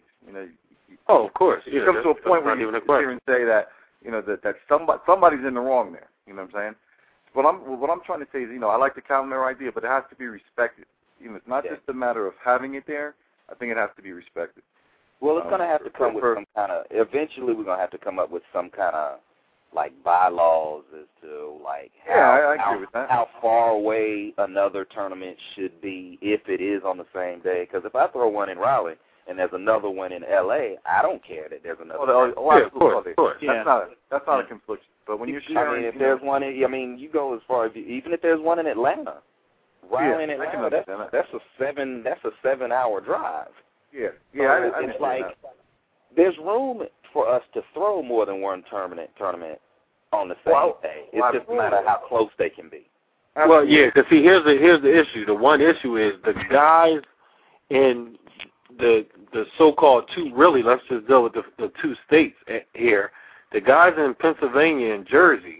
Oh, of course. You come to a point where you sit here and say that that somebody's in the wrong there. You know what I'm saying? What I'm trying to say is, I like the calendar idea, but it has to be respected. It's not just a matter of having it there. I think it has to be respected. Well, it's going to have to come with some kind of. Eventually, we're going to have to come up with some kind of bylaws as to I agree with that. How far away another tournament should be if it is on the same day. Because if I throw one in Raleigh and there's another one in L.A., I don't care that there's another. Of course. That's not a confliction. But when you're sharing, if there's one, you go as far as even if there's one in Atlanta. Raleigh in Atlanta, that's a 7-hour drive. It's like there's room for us to throw more than one tournament on the same day. It's just a matter of how close they can be. Well, yeah, because see, here's the issue. The one issue is the guys in the so-called let's just deal with the 2 states here. The guys in Pennsylvania and Jersey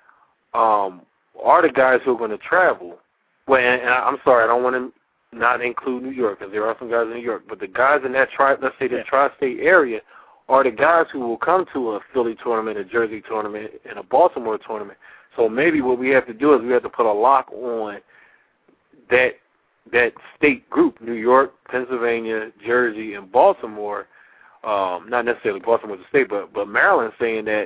are the guys who are going to travel. Well, and I'm sorry, I don't want to not include New York, because there are some guys in New York, but the guys in that let's say the tri-state area are the guys who will come to a Philly tournament, a Jersey tournament, and a Baltimore tournament. So maybe what we have to do is we have to put a lock on that state group, New York, Pennsylvania, Jersey, and Baltimore. Not necessarily Baltimore as a state, but Maryland saying that,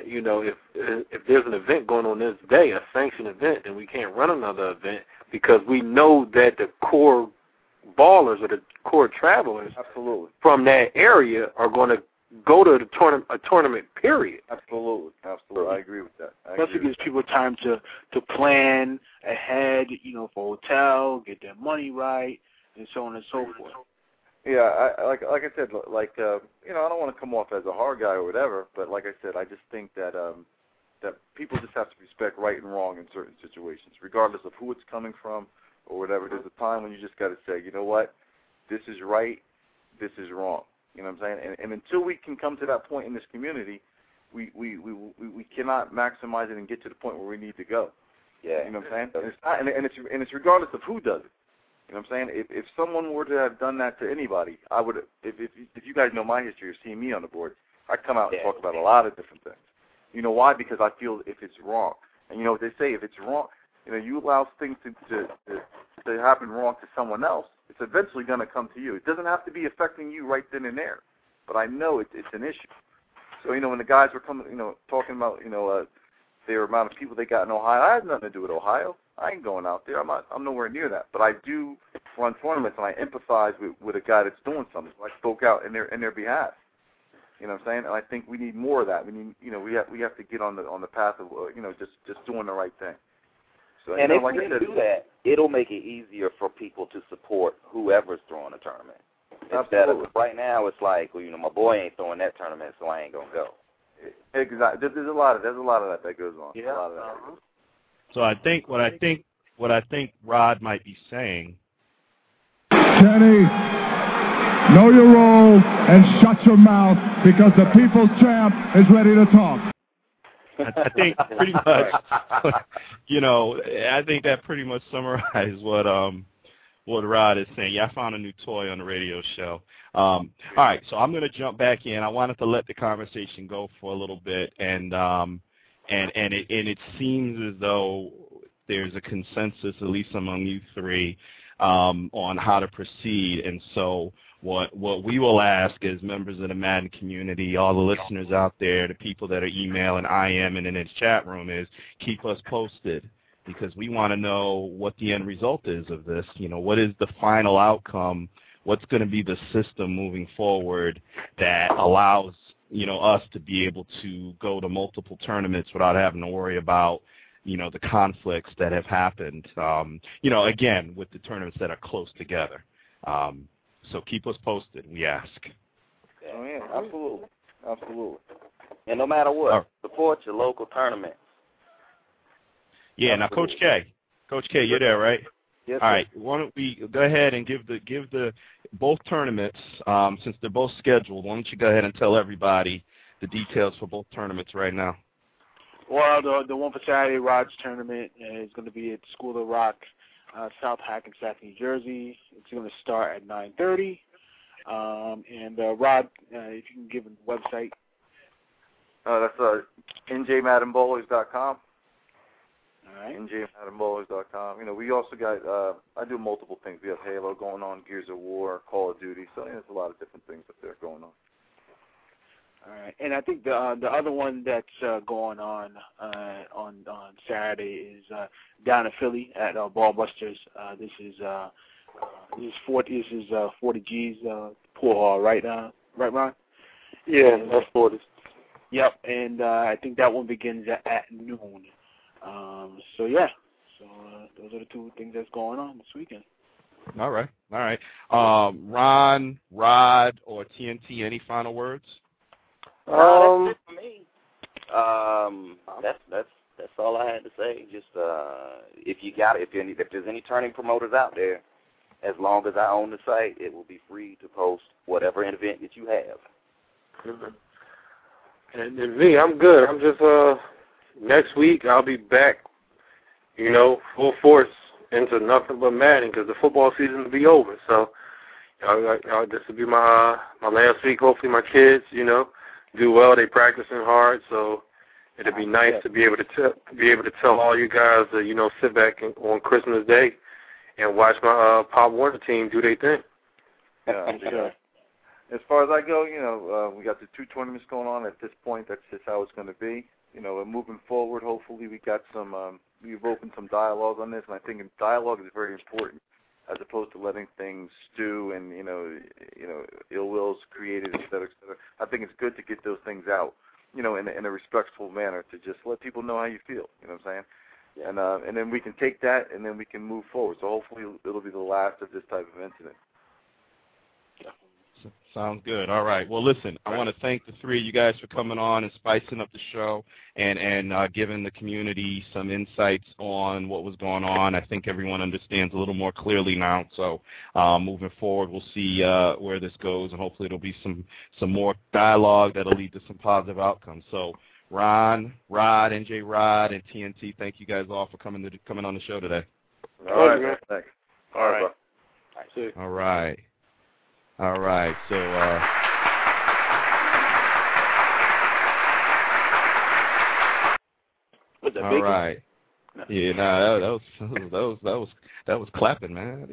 if there's an event going on this day, a sanctioned event, then we can't run another event because we know that the core ballers or the core travelers from that area are going to go to a tournament, period. Absolutely. I agree with that. Especially gives people time to plan ahead, for hotel, get their money right, and so on and so forth. Yeah, like I said, I don't want to come off as a hard guy or whatever, but like I said, I just think that that people just have to respect right and wrong in certain situations, regardless of who it's coming from or whatever. There's a time when you just got to say, you know what, this is right, this is wrong. You know what I'm saying? And until we can come to that point in this community, we cannot maximize it and get to the point where we need to go. Yeah. You know what I'm saying? And it's regardless of who does it. You know what I'm saying? If someone were to have done that to anybody, I would. If you guys know my history or seen me on the board, I'd come out and talk about a lot of different things. You know why? Because I feel if it's wrong, and you know what they say, if it's wrong, you allow things to happen wrong to someone else, it's eventually going to come to you. It doesn't have to be affecting you right then and there, but I know it's an issue. So when the guys were coming, talking about their amount of people they got in Ohio, I had nothing to do with Ohio. I ain't going out there. I'm nowhere near that. But I do run tournaments, and I empathize with a guy that's doing something. So I spoke out in their behalf. You know what I'm saying? And I think we need more of that. We need, we have to get on the path of, just doing the right thing. So, and if we do that, it'll make it easier for people to support whoever's throwing a tournament. Instead of right now, it's like, my boy ain't throwing that tournament, so I ain't gonna go. Exactly. There's a lot of that goes on. Yeah. A lot of that. So I think what I think Rod might be saying. Kenny, know your role and shut your mouth because the people's champ is ready to talk. I think pretty much, I think that pretty much summarizes what Rod is saying. Yeah, I found a new toy on the radio show. All right, so I'm going to jump back in. I wanted to let the conversation go for a little bit, and it seems as though there's a consensus, at least among you three, on how to proceed. And so what we will ask as members of the Madden community, all the listeners out there, the people that are emailing IM and in the chat room, is keep us posted, because we want to know what the end result is of this. What is the final outcome? What's going to be the system moving forward that allows us to be able to go to multiple tournaments without having to worry about the conflicts that have happened, again, with the tournaments that are close together. So keep us posted, we ask. Oh, yeah, absolutely. And no matter what, support your local tournaments. Yeah, absolutely. Now, Coach K, you're there, right? Yes, all right, why don't we go ahead and give the both tournaments, since they're both scheduled, why don't you go ahead and tell everybody the details for both tournaments right now? Well, the one for Saturday, Rod's tournament, is going to be at School of Rock, South Hackensack, New Jersey. It's going to start at 9:30. And Rod, if you can give him the website. That's njmaddenbowlers.com. All right. njmaddenbowlers.com. You know, we also got, I do multiple things. We have Halo going on, Gears of War, Call of Duty. So there's a lot of different things up there going on. All right, and I think the other one that's going on Saturday is down in Philly at Ballbusters. This is 40 G's pool hall, right? Right, Ron? Yeah, that's 40. Yep, and I think that one begins at noon. So those are the two things that's going on this weekend. All right. Ron, Rod, or TNT, any final words? That's it for me. That's all I had to say. Just if there's any turning promoters out there, as long as I own the site, it will be free to post whatever event that you have. And me, I'm good. I'm just next week I'll be back, full force into nothing but Madden because the football season will be over. So this will be my last week. Hopefully my kids, do well. They practicing hard, so it'll be nice to be able to tell all you guys to sit back on Christmas Day and watch my Pop Warner team do their thing. Yeah, sure. As far as I go, we got the 2 tournaments going on at this point. That's just how it's going to be. Moving forward, hopefully we got some. We've opened some dialogue on this, and I think dialogue is very important, as opposed to letting things stew and ill wills created, et cetera, et cetera. I think it's good to get those things out, in a respectful manner, to just let people know how you feel. You know what I'm saying? Yeah. And then we can take that and then we can move forward. So hopefully it'll be the last of this type of incident. Sounds good. All right. Well, listen, I want to thank the three of you guys for coming on and spicing up the show and giving the community some insights on what was going on. I think everyone understands a little more clearly now. So moving forward, we'll see where this goes, and hopefully it'll be some more dialogue that'll lead to some positive outcomes. So Ron, Rod, NJ Rod, and TNT, thank you guys all for coming on the show today. All right, man. Thanks. All right. All right. All right, so all right, yeah, no, that was clapping, man.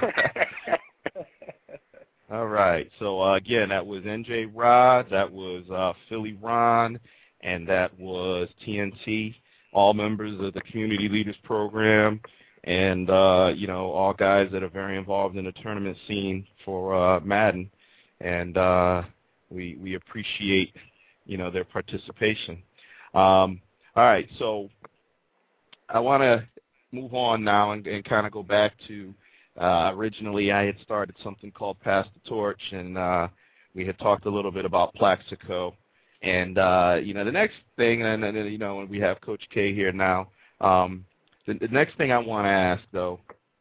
All right, so again, that was NJ Rod, that was Philly Ron, and that was TNT, all members of the Community Leaders Program. And, all guys that are very involved in the tournament scene for Madden. And we appreciate, their participation. All right, so I want to move on now and kind of go back to originally I had started something called Pass the Torch, and we had talked a little bit about Plaxico. And, the next thing, and when we have Coach K here now, the next thing I want to ask, though,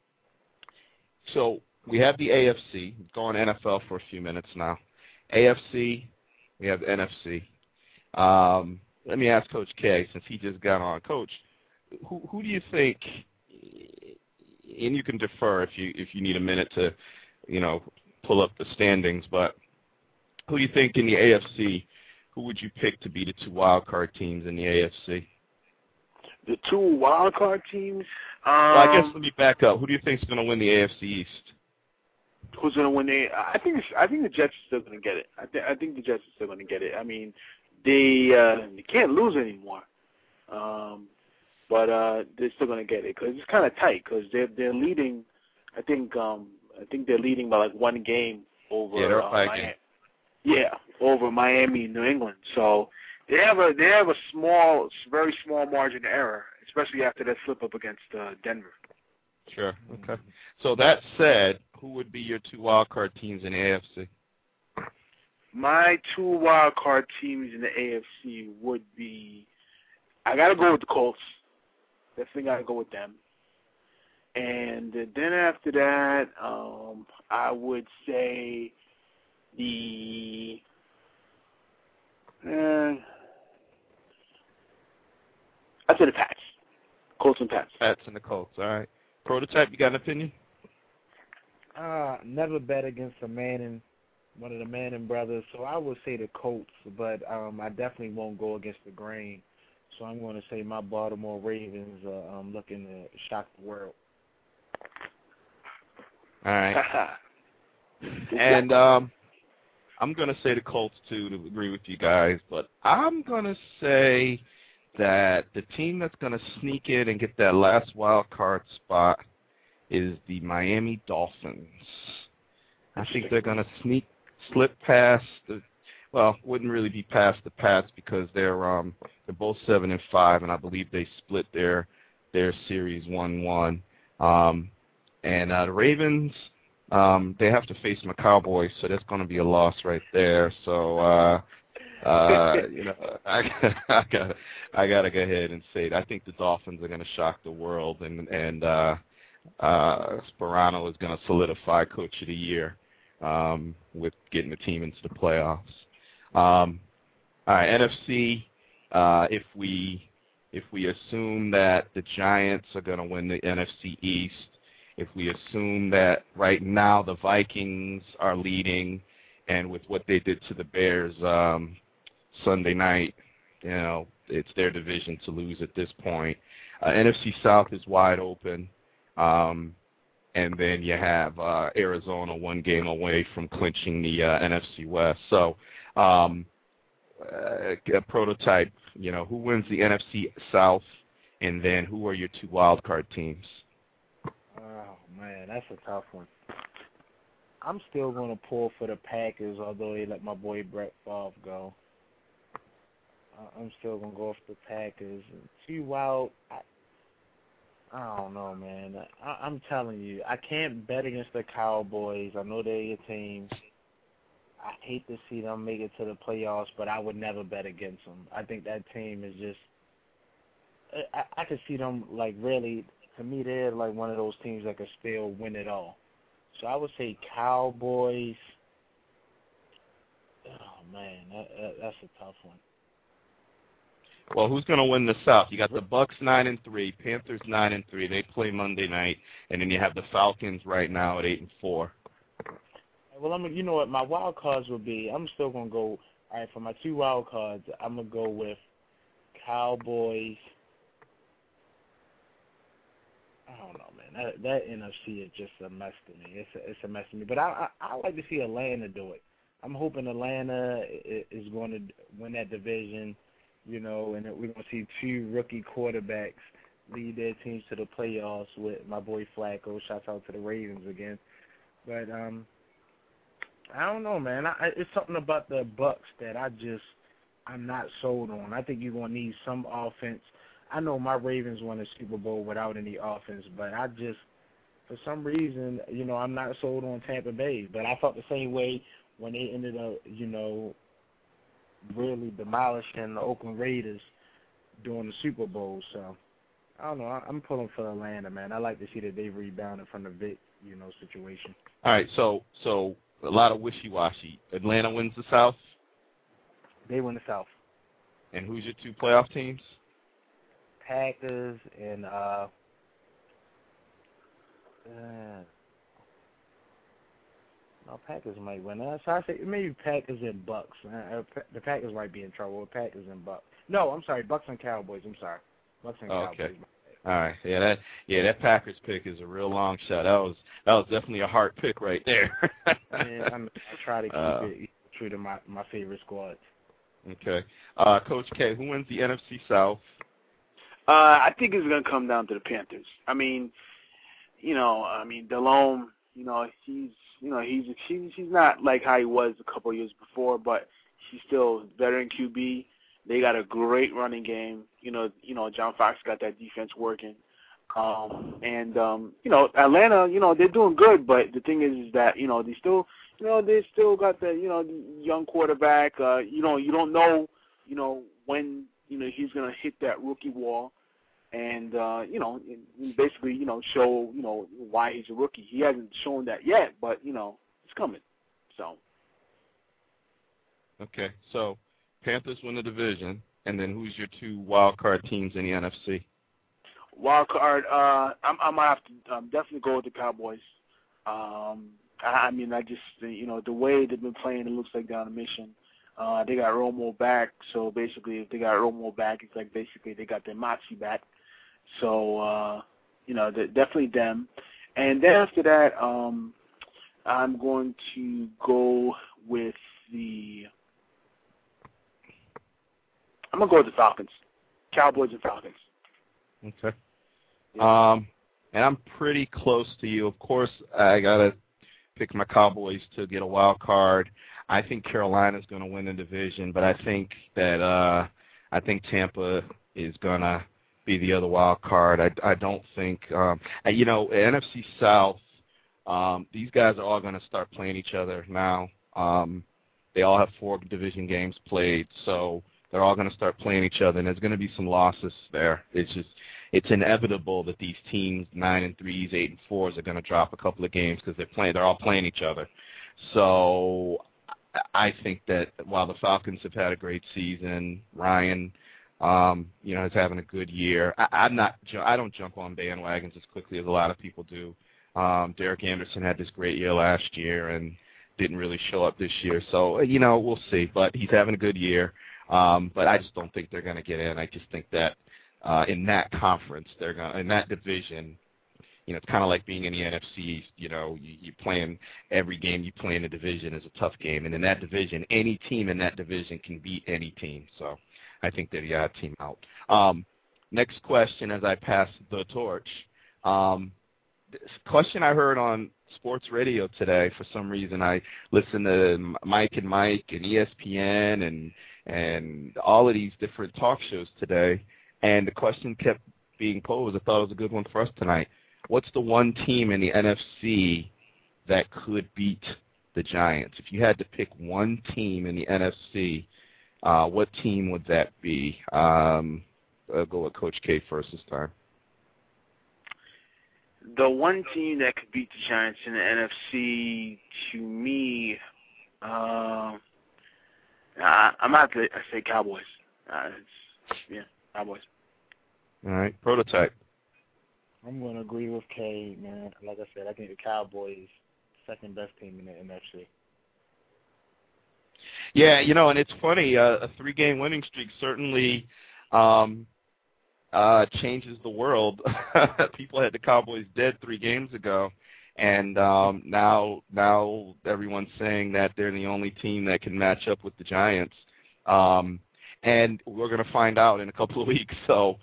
so we have the AFC, going NFL for a few minutes now. AFC, we have NFC. Let me ask Coach K, since he just got on. Coach, who do you think, and you can defer if you need a minute to, pull up the standings, but who do you think in the AFC, who would you pick to be the 2 wild card teams in the AFC? The 2 wild card teams. Well, I guess let me back up. Who do you think is going to win the AFC East? Who's going to win the? I think the Jets are still going to get it. I think the Jets are still going to get it. I mean, they can't lose anymore. But they're still going to get it because it's kind of tight because they're leading. I think they're leading by like 1 game over. Yeah, they're by a game. Yeah, over Miami, New England. So. They have a very small margin of error, especially after that slip up against Denver. Sure. Okay. So that said, who would be your 2 wild card teams in the AFC? My 2 wild card teams in the AFC would be. I gotta go with the Colts. Definitely gotta go with them. And then after that, I would say the. I said the Pats. Colts and Pats. Pats and the Colts. All right. Prototype, you got an opinion? Never bet against one of the Manning brothers, so I would say the Colts, but I definitely won't go against the grain. So I'm going to say my Baltimore Ravens are looking to shock the world. All right. And I'm going to say the Colts, too, to agree with you guys, but I'm going to say that the team that's going to sneak in and get that last wild card spot is the Miami Dolphins. I think they're going to slip past wouldn't really be past the Pats because they're both 7-5, and I believe they split their series 1-1. And the Ravens, they have to face my Cowboys, so that's going to be a loss right there. So I gotta go ahead and say it. I think the Dolphins are going to shock the world, and Sparano is going to solidify Coach of the Year with getting the team into the playoffs. All right, NFC. If we assume that the Giants are going to win the NFC East, if we assume that right now the Vikings are leading, and with what they did to the Bears Sunday night, it's their division to lose at this point. NFC South is wide open. And then you have Arizona 1 game away from clinching the NFC West. So a prototype, who wins the NFC South, and then who are your 2 wild card teams? Oh, man, that's a tough one. I'm still going to pull for the Packers, although they let my boy Brett Favre go. I'm still going to go for the Packers. 2 wild, I don't know, man. I'm telling you, I can't bet against the Cowboys. I know they're your team. I hate to see them make it to the playoffs, but I would never bet against them. I think that team is just – I could see them, really, to me, they're like one of those teams that could still win it all. So I would say Cowboys. Oh, man, that's a tough one. Well, who's going to win the South? You got the Bucks 9-3, Panthers 9-3. They play Monday night, and then you have the Falcons right now at 8-4. Well, you know what? My wild cards would be. I'm still going to go. All right, for my 2 wild cards, I'm gonna go with Cowboys. I don't know, man. That NFC is just a mess to me. It's a mess to me. But I like to see Atlanta do it. I'm hoping Atlanta is going to win that division. And that we're going to see 2 rookie quarterbacks lead their teams to the playoffs with my boy Flacco. Shouts out to the Ravens again. But I don't know, man. It's something about the Bucks that I'm not sold on. I think you're going to need some offense. I know my Ravens won a Super Bowl without any offense, but for some reason, I'm not sold on Tampa Bay. But I felt the same way when they ended up, really demolishing the Oakland Raiders during the Super Bowl. So, I don't know. I'm pulling for Atlanta, man. I like to see that they rebounded from the Vic, situation. All right, so a lot of wishy-washy. Atlanta wins the South? They win the South. And who's your 2 playoff teams? Packers and no, Packers might win. So I say maybe Packers and Bucks. The Packers might be in trouble with Packers and Bucks. No, I'm sorry, Bucks and Cowboys. I'm sorry, Bucks and Cowboys. Okay. All right. That Packers pick is a real long shot. That was definitely a hard pick right there. Yeah, I try to keep it true to my favorite squads. Okay. Coach K, who wins the NFC South? I think it's going to come down to the Panthers. Delhomme, he's not like how he was a couple of years before, but he's still veteran QB. They got a great running game. John Fox got that defense working. Atlanta, they're doing good, but the thing is that, they still got the, young quarterback. You don't know, when, he's going to hit that rookie wall and, basically, show, why he's a rookie. He hasn't shown that yet, but, it's coming. So. Okay, so Panthers win the division. And then who's your 2 wild card teams in the NFC? Wild card, I might have to definitely go with the Cowboys. I mean, I just, the way they've been playing, it looks like they're on a mission. They got Romo back, so basically if they got Romo back, it's like basically they got their moxie back. So, definitely them. And then after that, I'm going to go with the Falcons. Cowboys and Falcons. Okay. And I'm pretty close to you. Of course, I got to pick my Cowboys to get a wild card. I think Carolina's going to win the division, but I think that Tampa is going to be the other wild card. I don't think NFC South, these guys are all going to start playing each other now. They all have 4 division games played, so they're all going to start playing each other, and there's going to be some losses there. It's inevitable that these teams, 9-3s, 8-4s, are going to drop a couple of games because they're all playing each other. So I think that while the Falcons have had a great season, Ryan, is having a good year. I don't jump on bandwagons as quickly as a lot of people do. Derek Anderson had this great year last year and didn't really show up this year. So, we'll see. But he's having a good year. But I just don't think they're going to get in. I just think that in that conference, in that division, it's kind of like being in the NFC. You playing every game you play in the division is a tough game. And in that division, any team in that division can beat any team. So I think they're the odd team out. Next question as I pass the torch. This question I heard on sports radio today. For some reason, I listened to Mike and ESPN and all of these different talk shows today, and the question kept being posed. I thought it was a good one for us tonight. What's the one team in the NFC that could beat the Giants? If you had to pick one team in the NFC, what team would that be? I'll go with Coach K first this time. The one team that could beat the Giants in the NFC, to me, I'm going to say Cowboys. Cowboys. All right, Prototype. I'm going to agree with K, man. Like I said, I think the Cowboys second best team in the NFC. Yeah, and it's funny. A 3-game winning streak certainly changes the world. People had the Cowboys dead 3 games ago, and now everyone's saying that they're the only team that can match up with the Giants. And we're going to find out in a couple of weeks. So,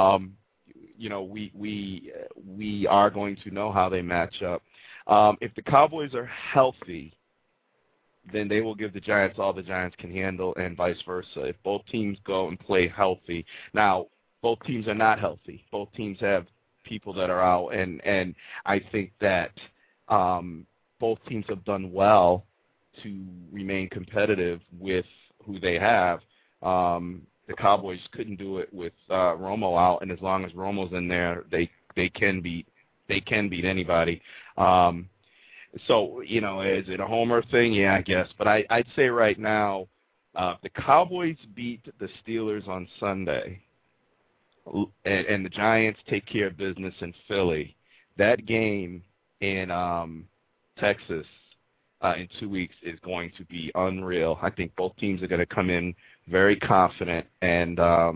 we are going to know how they match up. If the Cowboys are healthy, then they will give the Giants all the Giants can handle, and vice versa. If both teams go and play healthy. Now, both teams are not healthy. Both teams have people that are out, and I think that both teams have done well to remain competitive with who they have. The Cowboys couldn't do it with Romo out, and as long as Romo's in there, they can beat anybody. So, is it a homer thing? Yeah, I guess. But I'd say right now, if the Cowboys beat the Steelers on Sunday, and the Giants take care of business in Philly, that game in Texas in 2 weeks is going to be unreal. I think both teams are going to come in very confident, and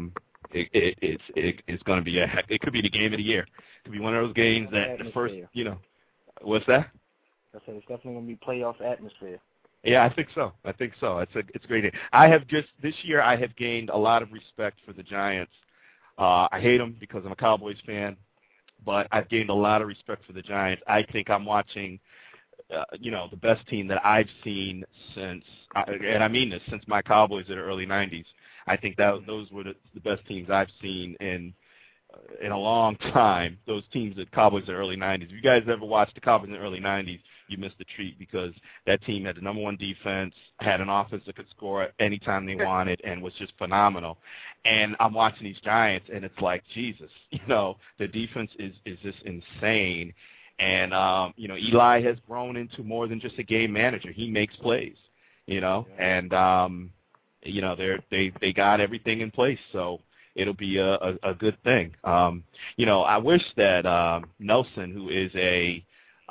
it's going to be it could be the game of the year. It could be one of those games that the first, what's that? I said it's definitely going to be playoff atmosphere. Yeah, I think so. It's a great game. This year I have gained a lot of respect for the Giants. I hate them because I'm a Cowboys fan, but I've gained a lot of respect for the Giants. I think I'm watching, the best team that I've seen since, and I mean this, since my Cowboys in the early 90s. I think those were the best teams I've seen in a long time. Those teams, the Cowboys in the early 90s. If you guys ever watched the Cowboys in the early 90s, you missed a treat because that team had the number 1 defense, had an offense that could score anytime they wanted, and was just phenomenal. And I'm watching these Giants, and it's like, Jesus, the defense is just insane. And, Eli has grown into more than just a game manager. He makes plays, and you know, they got everything in place, so it'll be a good thing. You know, I wish that Nelson, who is a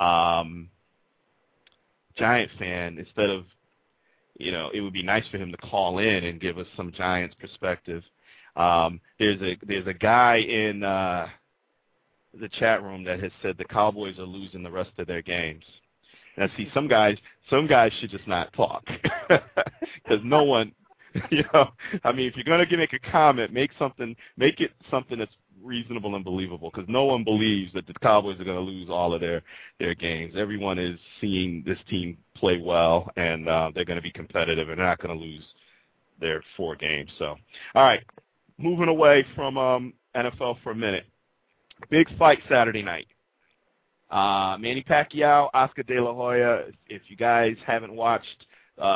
Giant fan, instead of, you know, it would be nice for him to call in and give us some Giants perspective. There's a guy in the chat room that has said the Cowboys are losing the rest of their games. Now, see, some guys should just not talk because no one, you know, I mean, if you're going to make a comment, make it something that's reasonable and believable, because no one believes that the Cowboys are going to lose all of their games. Everyone is seeing this team play well, and they're going to be competitive, and they're not going to lose their 4 games. So, all right, moving away from NFL for a minute. Big fight Saturday night. Manny Pacquiao, Oscar De La Hoya. If you guys haven't watched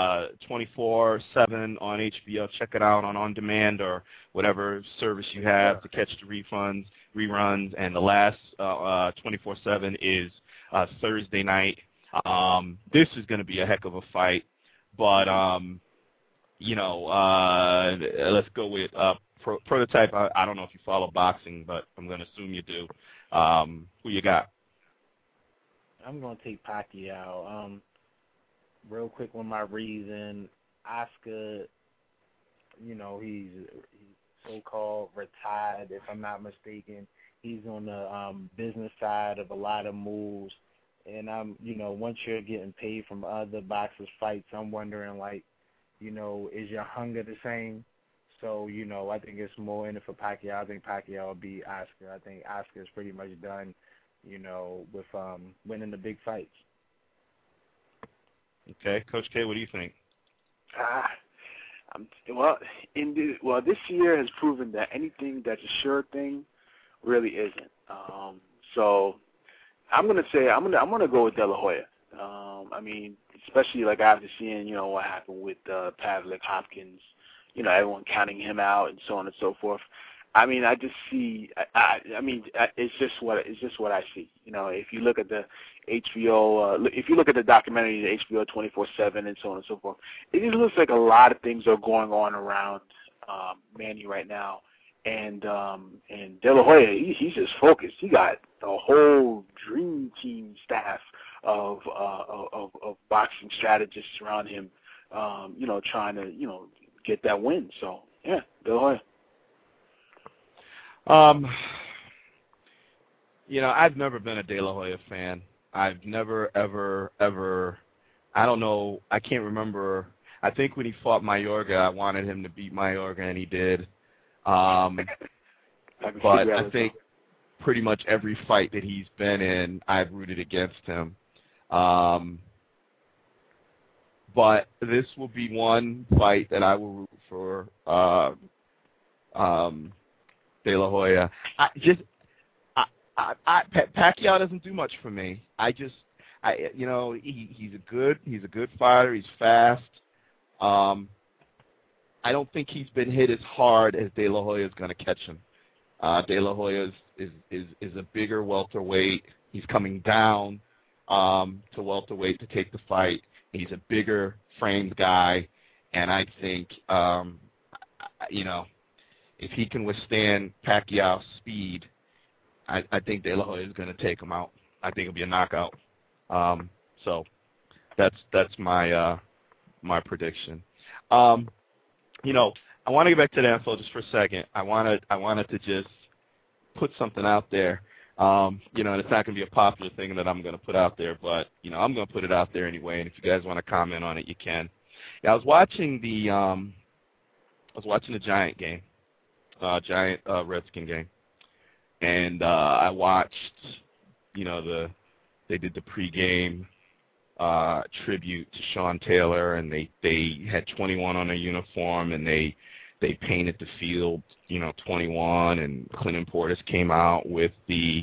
24/7 on HBO, check it out on demand or whatever service you have to catch the reruns. And the last 24/7 is Thursday night. This is going to be a heck of a fight, but you know, let's go with Prototype. I don't know if you follow boxing, but I'm going to assume you do. Who you got? I'm going to take Pacquiao. Real quick on my reason, Oscar, you know, he's so-called retired, if I'm not mistaken. He's on the business side of a lot of moves. And, you know, once you're getting paid from other boxers' fights, I'm wondering, like, you know, is your hunger the same? So, you know, I think it's more in it for Pacquiao. I think Pacquiao will beat Oscar. I think Oscar is pretty much done, you know, with winning the big fights. Okay, Coach K, what do you think? This year has proven that anything that's a sure thing really isn't. So I'm gonna say I'm gonna go with De La Hoya. I mean, especially like after seeing, you know, what happened with Pavlik, Hopkins, you know, everyone counting him out and so on and so forth. I mean, I just see. It's just what I see. You know, if you look at the HBO, if you look at the documentary, the HBO 24/7 and so on and so forth, it just looks like a lot of things are going on around Manny right now, and De La Hoya, he's just focused. He got a whole dream team staff of boxing strategists around him, you know, trying to, you know, get that win. So yeah, De La Hoya. You know, I've never been a De La Hoya fan. I've never, ever, I don't know, I can't remember. I think when he fought Mayorga, I wanted him to beat Mayorga, and he did. But I think pretty much every fight that he's been in, I've rooted against him. But this will be one fight that I will root for De La Hoya. Pacquiao doesn't do much for me. You know, he's a good fighter. He's fast. I don't think he's been hit as hard as De La Hoya is going to catch him. De La Hoya is a bigger welterweight. He's coming down to welterweight to take the fight. He's a bigger framed guy, and I think you know, if he can withstand Pacquiao's speed, I think De La Hoya is going to take him out. I think it'll be a knockout. So that's my my prediction. You know, I want to get back to the NFL just for a second. I wanted to just put something out there. You know, and it's not going to be a popular thing that I'm going to put out there, but you know, I'm going to put it out there anyway. And if you guys want to comment on it, you can. Yeah, I was watching the Giant game, Giant Redskin game. And I watched, you know, they did the pregame tribute to Sean Taylor, and they had 21 on their uniform, and they painted the field, you know, 21, and Clinton Portis came out with the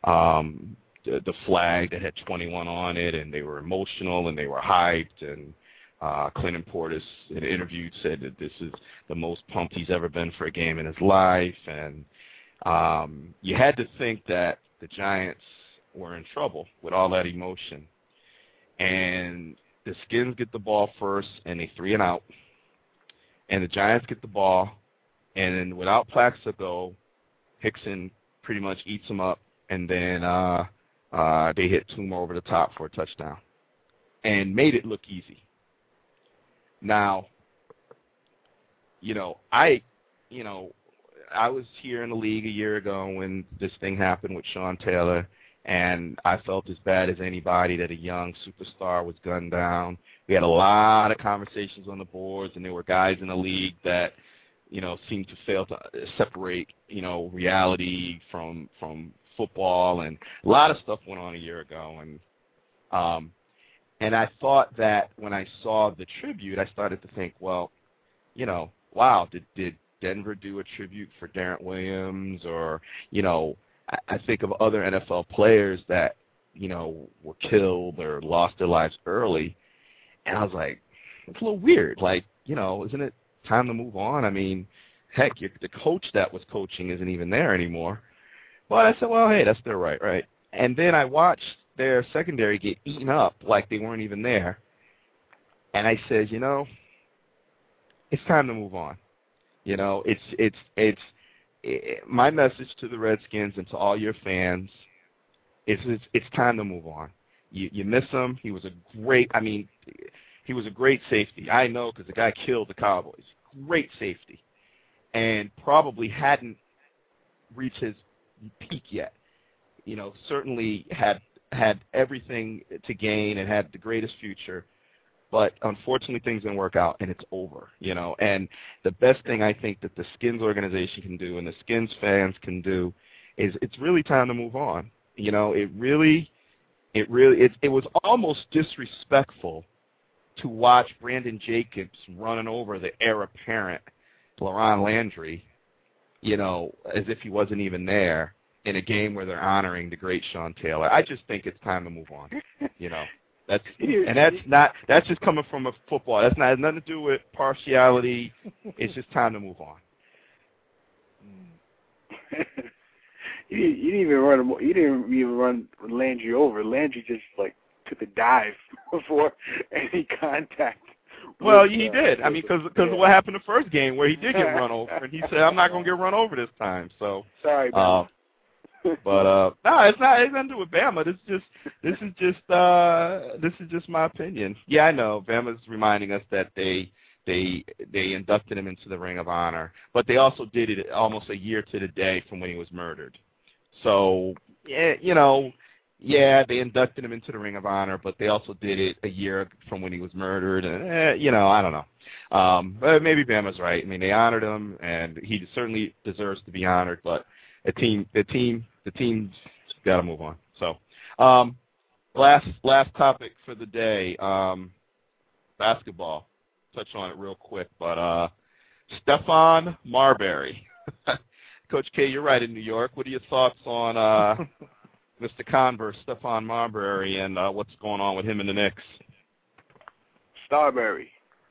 flag that had 21 on it, and they were emotional and they were hyped, and Clinton Portis in an interview said that this is the most pumped he's ever been for a game in his life, and you had to think that the Giants were in trouble with all that emotion. And the Skins get the ball first, and they 3 and out. and the Giants get the ball, and then without Plaxico, Hickson pretty much eats them up, and then they hit Toomer over the top for a touchdown and made it look easy. Now, I was here in the league a year ago when this thing happened with Sean Taylor, and I felt as bad as anybody that a young superstar was gunned down. We had a lot of conversations on the boards, and there were guys in the league that, seemed to fail to separate, reality from football, and a lot of stuff went on a year ago. And I thought that when I saw the tribute, I started to think, well, wow, did Denver do a tribute for Darrent Williams? Or, I think of other NFL players that, were killed or lost their lives early. And I was like, it's a little weird. Like, isn't it time to move on? I mean, heck, the coach that was coaching isn't even there anymore. But I said, well, hey, that's their right? And then I watched their secondary get eaten up like they weren't even there. And I said, it's time to move on. My message to the Redskins and to all your fans is it's time to move on. You miss him. He was a great safety. I know, because the guy killed the Cowboys. Great safety. And probably hadn't reached his peak yet. Certainly had everything to gain and had the greatest future. But unfortunately, things didn't work out, and it's over, And the best thing I think that the Skins organization can do and the Skins fans can do is it's really time to move on. It was almost disrespectful to watch Brandon Jacobs running over the heir apparent LaRon Landry, as if he wasn't even there in a game where they're honoring the great Sean Taylor. I just think it's time to move on, That's just coming from a football. Has nothing to do with partiality. It's just time to move on. You didn't even run Landry over. Landry just took a dive before any contact. Well, he did. I mean, because of what happened the first game where he did get run over, and he said, "I'm not going to get run over this time." So sorry, but no, it's nothing to do with Bama. This is just my opinion. Yeah, I know Bama's reminding us that they inducted him into the Ring of Honor, but they also did it almost a year to the day from when he was murdered. So yeah, they inducted him into the Ring of Honor, but they also did it a year from when he was murdered, and I don't know. But maybe Bama's right. I mean, they honored him, and he certainly deserves to be honored. But the team's got to move on. So, last topic for the day, basketball. Touch on it real quick, but Stephon Marbury. Coach K, you're right in New York. What are your thoughts on Mr. Converse, Stephon Marbury, and what's going on with him in the Knicks? Starbury.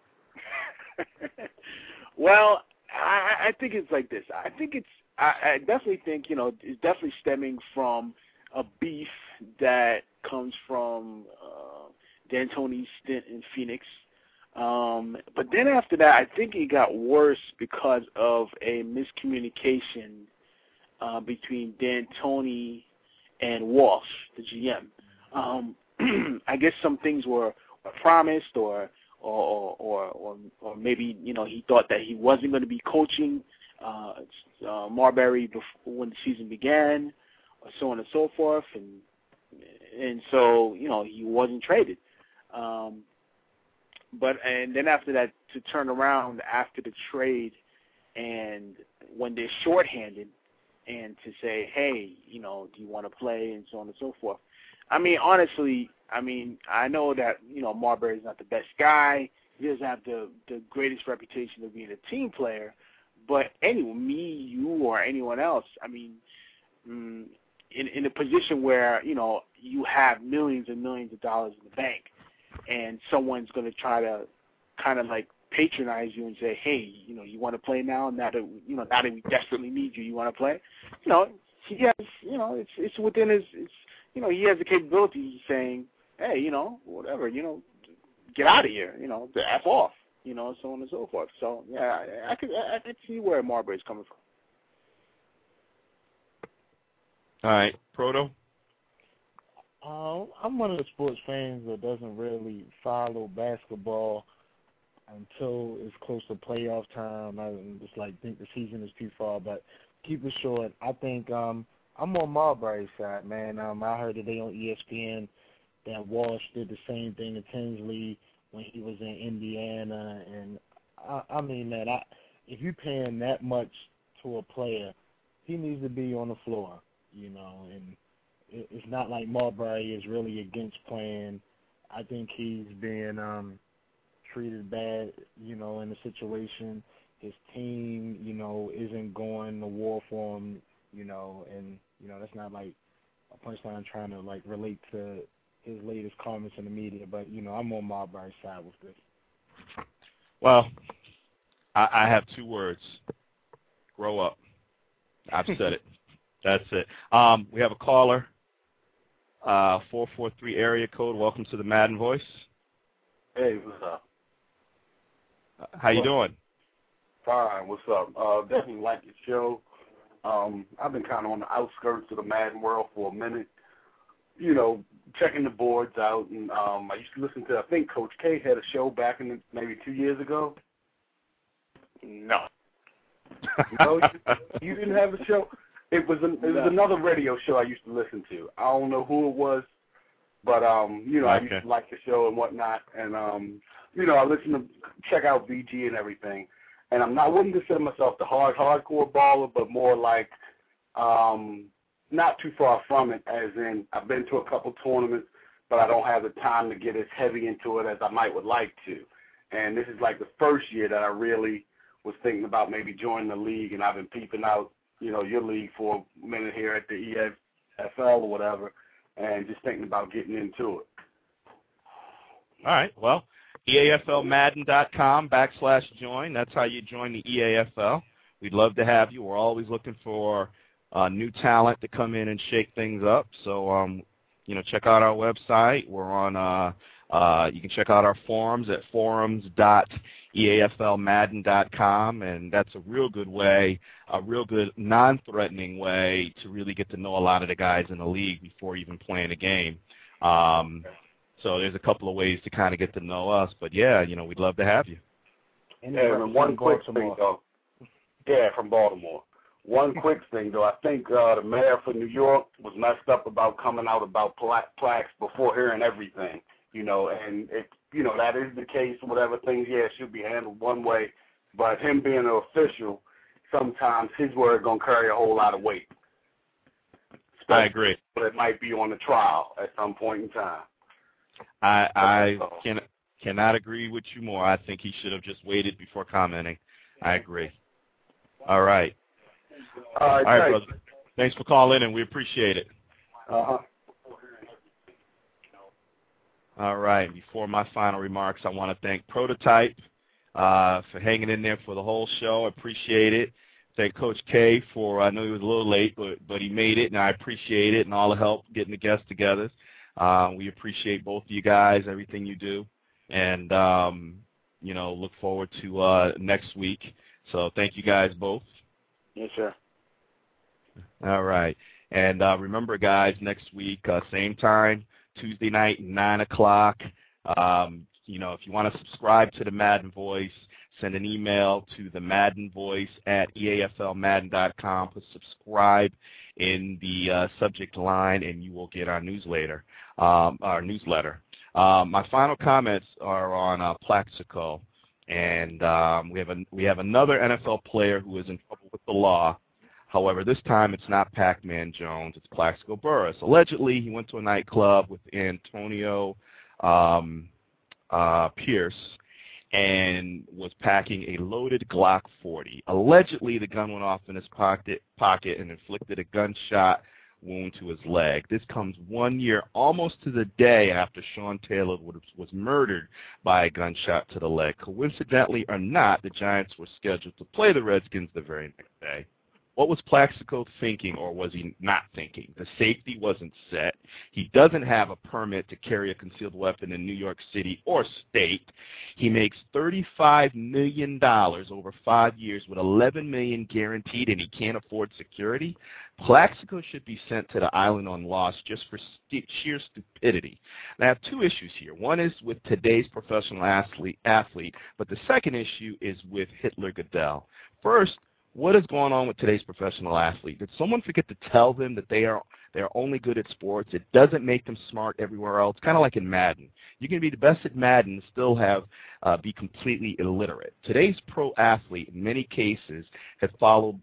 Well, I think it's like this. I definitely think, it's definitely stemming from a beef that comes from D'Antoni's stint in Phoenix. But then after that, I think it got worse because of a miscommunication between D'Antoni and Walsh, the GM. I guess some things were promised, or maybe he thought that he wasn't going to be coaching Marbury before, when the season began, or so on and so forth, and so he wasn't traded. And then after that, to turn around after the trade, and when they're shorthanded, and to say, hey, do you want to play, and so on and so forth. I mean, honestly, I know that Marbury's not the best guy. He doesn't have the greatest reputation of being a team player. But anyway, me, you, or anyone else, in a position where you have millions and millions of dollars in the bank, and someone's going to try to kind of patronize you and say, hey, you want to play now? Now that we desperately need you, you want to play? He has, it's within his, he has the capability of saying, hey, whatever, get out of here, F off. you know, so on and so forth. So yeah, I could see where Marbury's coming from. All right, Proto. I'm one of the sports fans that doesn't really follow basketball until it's close to playoff time. I just think the season is too far. But keep it short. I think I'm on Marbury's side, man. I heard today on ESPN that Walsh did the same thing to Tinsley when he was in Indiana, and I mean, man, if you're paying that much to a player, he needs to be on the floor, you know, and it's not like Marbury is really against playing. I think he's being treated bad, you know, in the situation. His team, you know, isn't going to war for him, you know, and, you know, that's not like a punchline trying to, like, relate to his latest comments in the media. But, you know, I'm on Marbury's side with this. Well, I have 2 words. Grow up. I've said it. That's it. We have a caller. 443 area code. Welcome to the Madden Voice. Hey, what's up? How you doing? Fine. What's up? Definitely like your show. I've been kind of on the outskirts of the Madden world for a minute. You know, checking the boards out, and I used to listen to. I think Coach K had a show back in maybe 2 years ago. No. No, you didn't have a show. It was another radio show I used to listen to. I don't know who it was, but you know, I used to like the show and whatnot, and you know, I listen to check out BG and everything. And I wouldn't consider myself the hardcore baller, but more like not too far from it. As in, I've been to a couple tournaments, but I don't have the time to get as heavy into it as I would like to. And this is like the first year that I really was thinking about maybe joining the league, and I've been peeping out, you know, your league for a minute here at the EFL or whatever, and just thinking about getting into it. All right. Well, EAFLmadden.com/join. That's how you join the EAFL. We'd love to have you. We're always looking for new talent to come in and shake things up. So, you know, check out our website. We're on. You can check out our forums at forums.eaflmadden.com, and that's a real good way, a real good non-threatening way to really get to know a lot of the guys in the league before even playing a game. So there's a couple of ways to kind of get to know us, but yeah, you know, we'd love to have you. And one quick thing, though. Yeah, from Baltimore. One quick thing, though. I think the mayor for New York was messed up about coming out about plaques before hearing everything, you know, and if, you know, that is the case, whatever things, yeah, it should be handled one way, but him being an official, sometimes his word going to carry a whole lot of weight. I agree. But it might be on the trial at some point in time. I cannot agree with you more. I think he should have just waited before commenting. I agree. All right. All right, brother. Thanks for calling, and we appreciate it. Uh-huh. All right. Before my final remarks, I want to thank Prototype for hanging in there for the whole show. I appreciate it. Thank Coach K for, I know he was a little late, but he made it, and I appreciate it, and all the help getting the guests together. We appreciate both of you guys, everything you do, and, you know, look forward to next week. So thank you guys both. Yes, sir. All right. And remember, guys, next week, same time, Tuesday night, 9 o'clock. You know, if you want to subscribe to the Madden Voice, send an email to the maddenvoice@eaflmadden.com. Put subscribe in the subject line, and you will get our newsletter. My final comments are on Plaxico, and we have another NFL player who is in trouble with the law. However, this time it's not Pac-Man Jones, it's Plaxico Burress. Allegedly, he went to a nightclub with Antonio Pierce and was packing a loaded Glock 40. Allegedly, the gun went off in his pocket and inflicted a gunshot wound to his leg. This comes 1 year, almost to the day after Sean Taylor was murdered by a gunshot to the leg. Coincidentally or not, the Giants were scheduled to play the Redskins the very next day. What was Plaxico thinking, or was he not thinking? The safety wasn't set. He doesn't have a permit to carry a concealed weapon in New York City or state. He makes $35 million over 5 years with $11 million guaranteed, and he can't afford security. Plaxico should be sent to the island on loss just for sheer stupidity. And I have two issues here. One is with today's professional athlete, but the second issue is with Hitler Goodell. First, what is going on with today's professional athlete? Did someone forget to tell them that they are only good at sports? It doesn't make them smart everywhere else. Kind of like in Madden. You can be the best at Madden and still be completely illiterate. Today's pro athlete, in many cases, has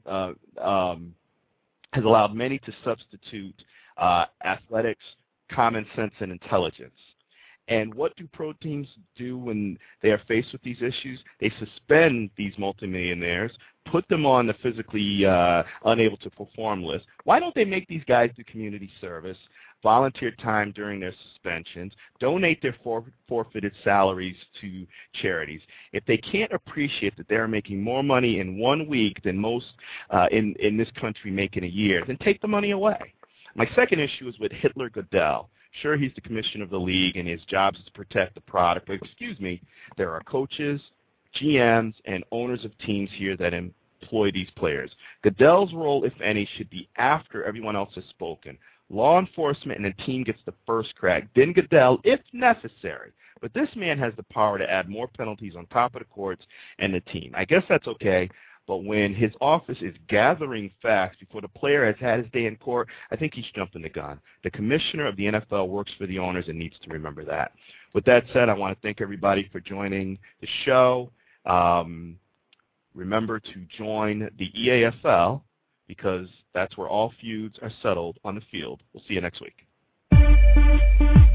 allowed many to substitute athletics, common sense, and intelligence. And what do pro teams do when they are faced with these issues? They suspend these multimillionaires, put them on the physically unable to perform list. Why don't they make these guys do community service, volunteer time during their suspensions, donate their forfeited salaries to charities? If they can't appreciate that they're making more money in 1 week than most in this country make in a year, then take the money away. My second issue is with Hitler Goodell. Sure, he's the commissioner of the league, and his job is to protect the product. But excuse me, there are coaches, GMs, and owners of teams here that employ these players. Goodell's role, if any, should be after everyone else has spoken. Law enforcement and the team gets the first crack, then Goodell, if necessary. But this man has the power to add more penalties on top of the courts and the team. I guess that's okay. But when his office is gathering facts before the player has had his day in court, I think he's jumping the gun. The commissioner of the NFL works for the owners and needs to remember that. With that said, I want to thank everybody for joining the show. Remember to join the EAFL because that's where all feuds are settled on the field. We'll see you next week.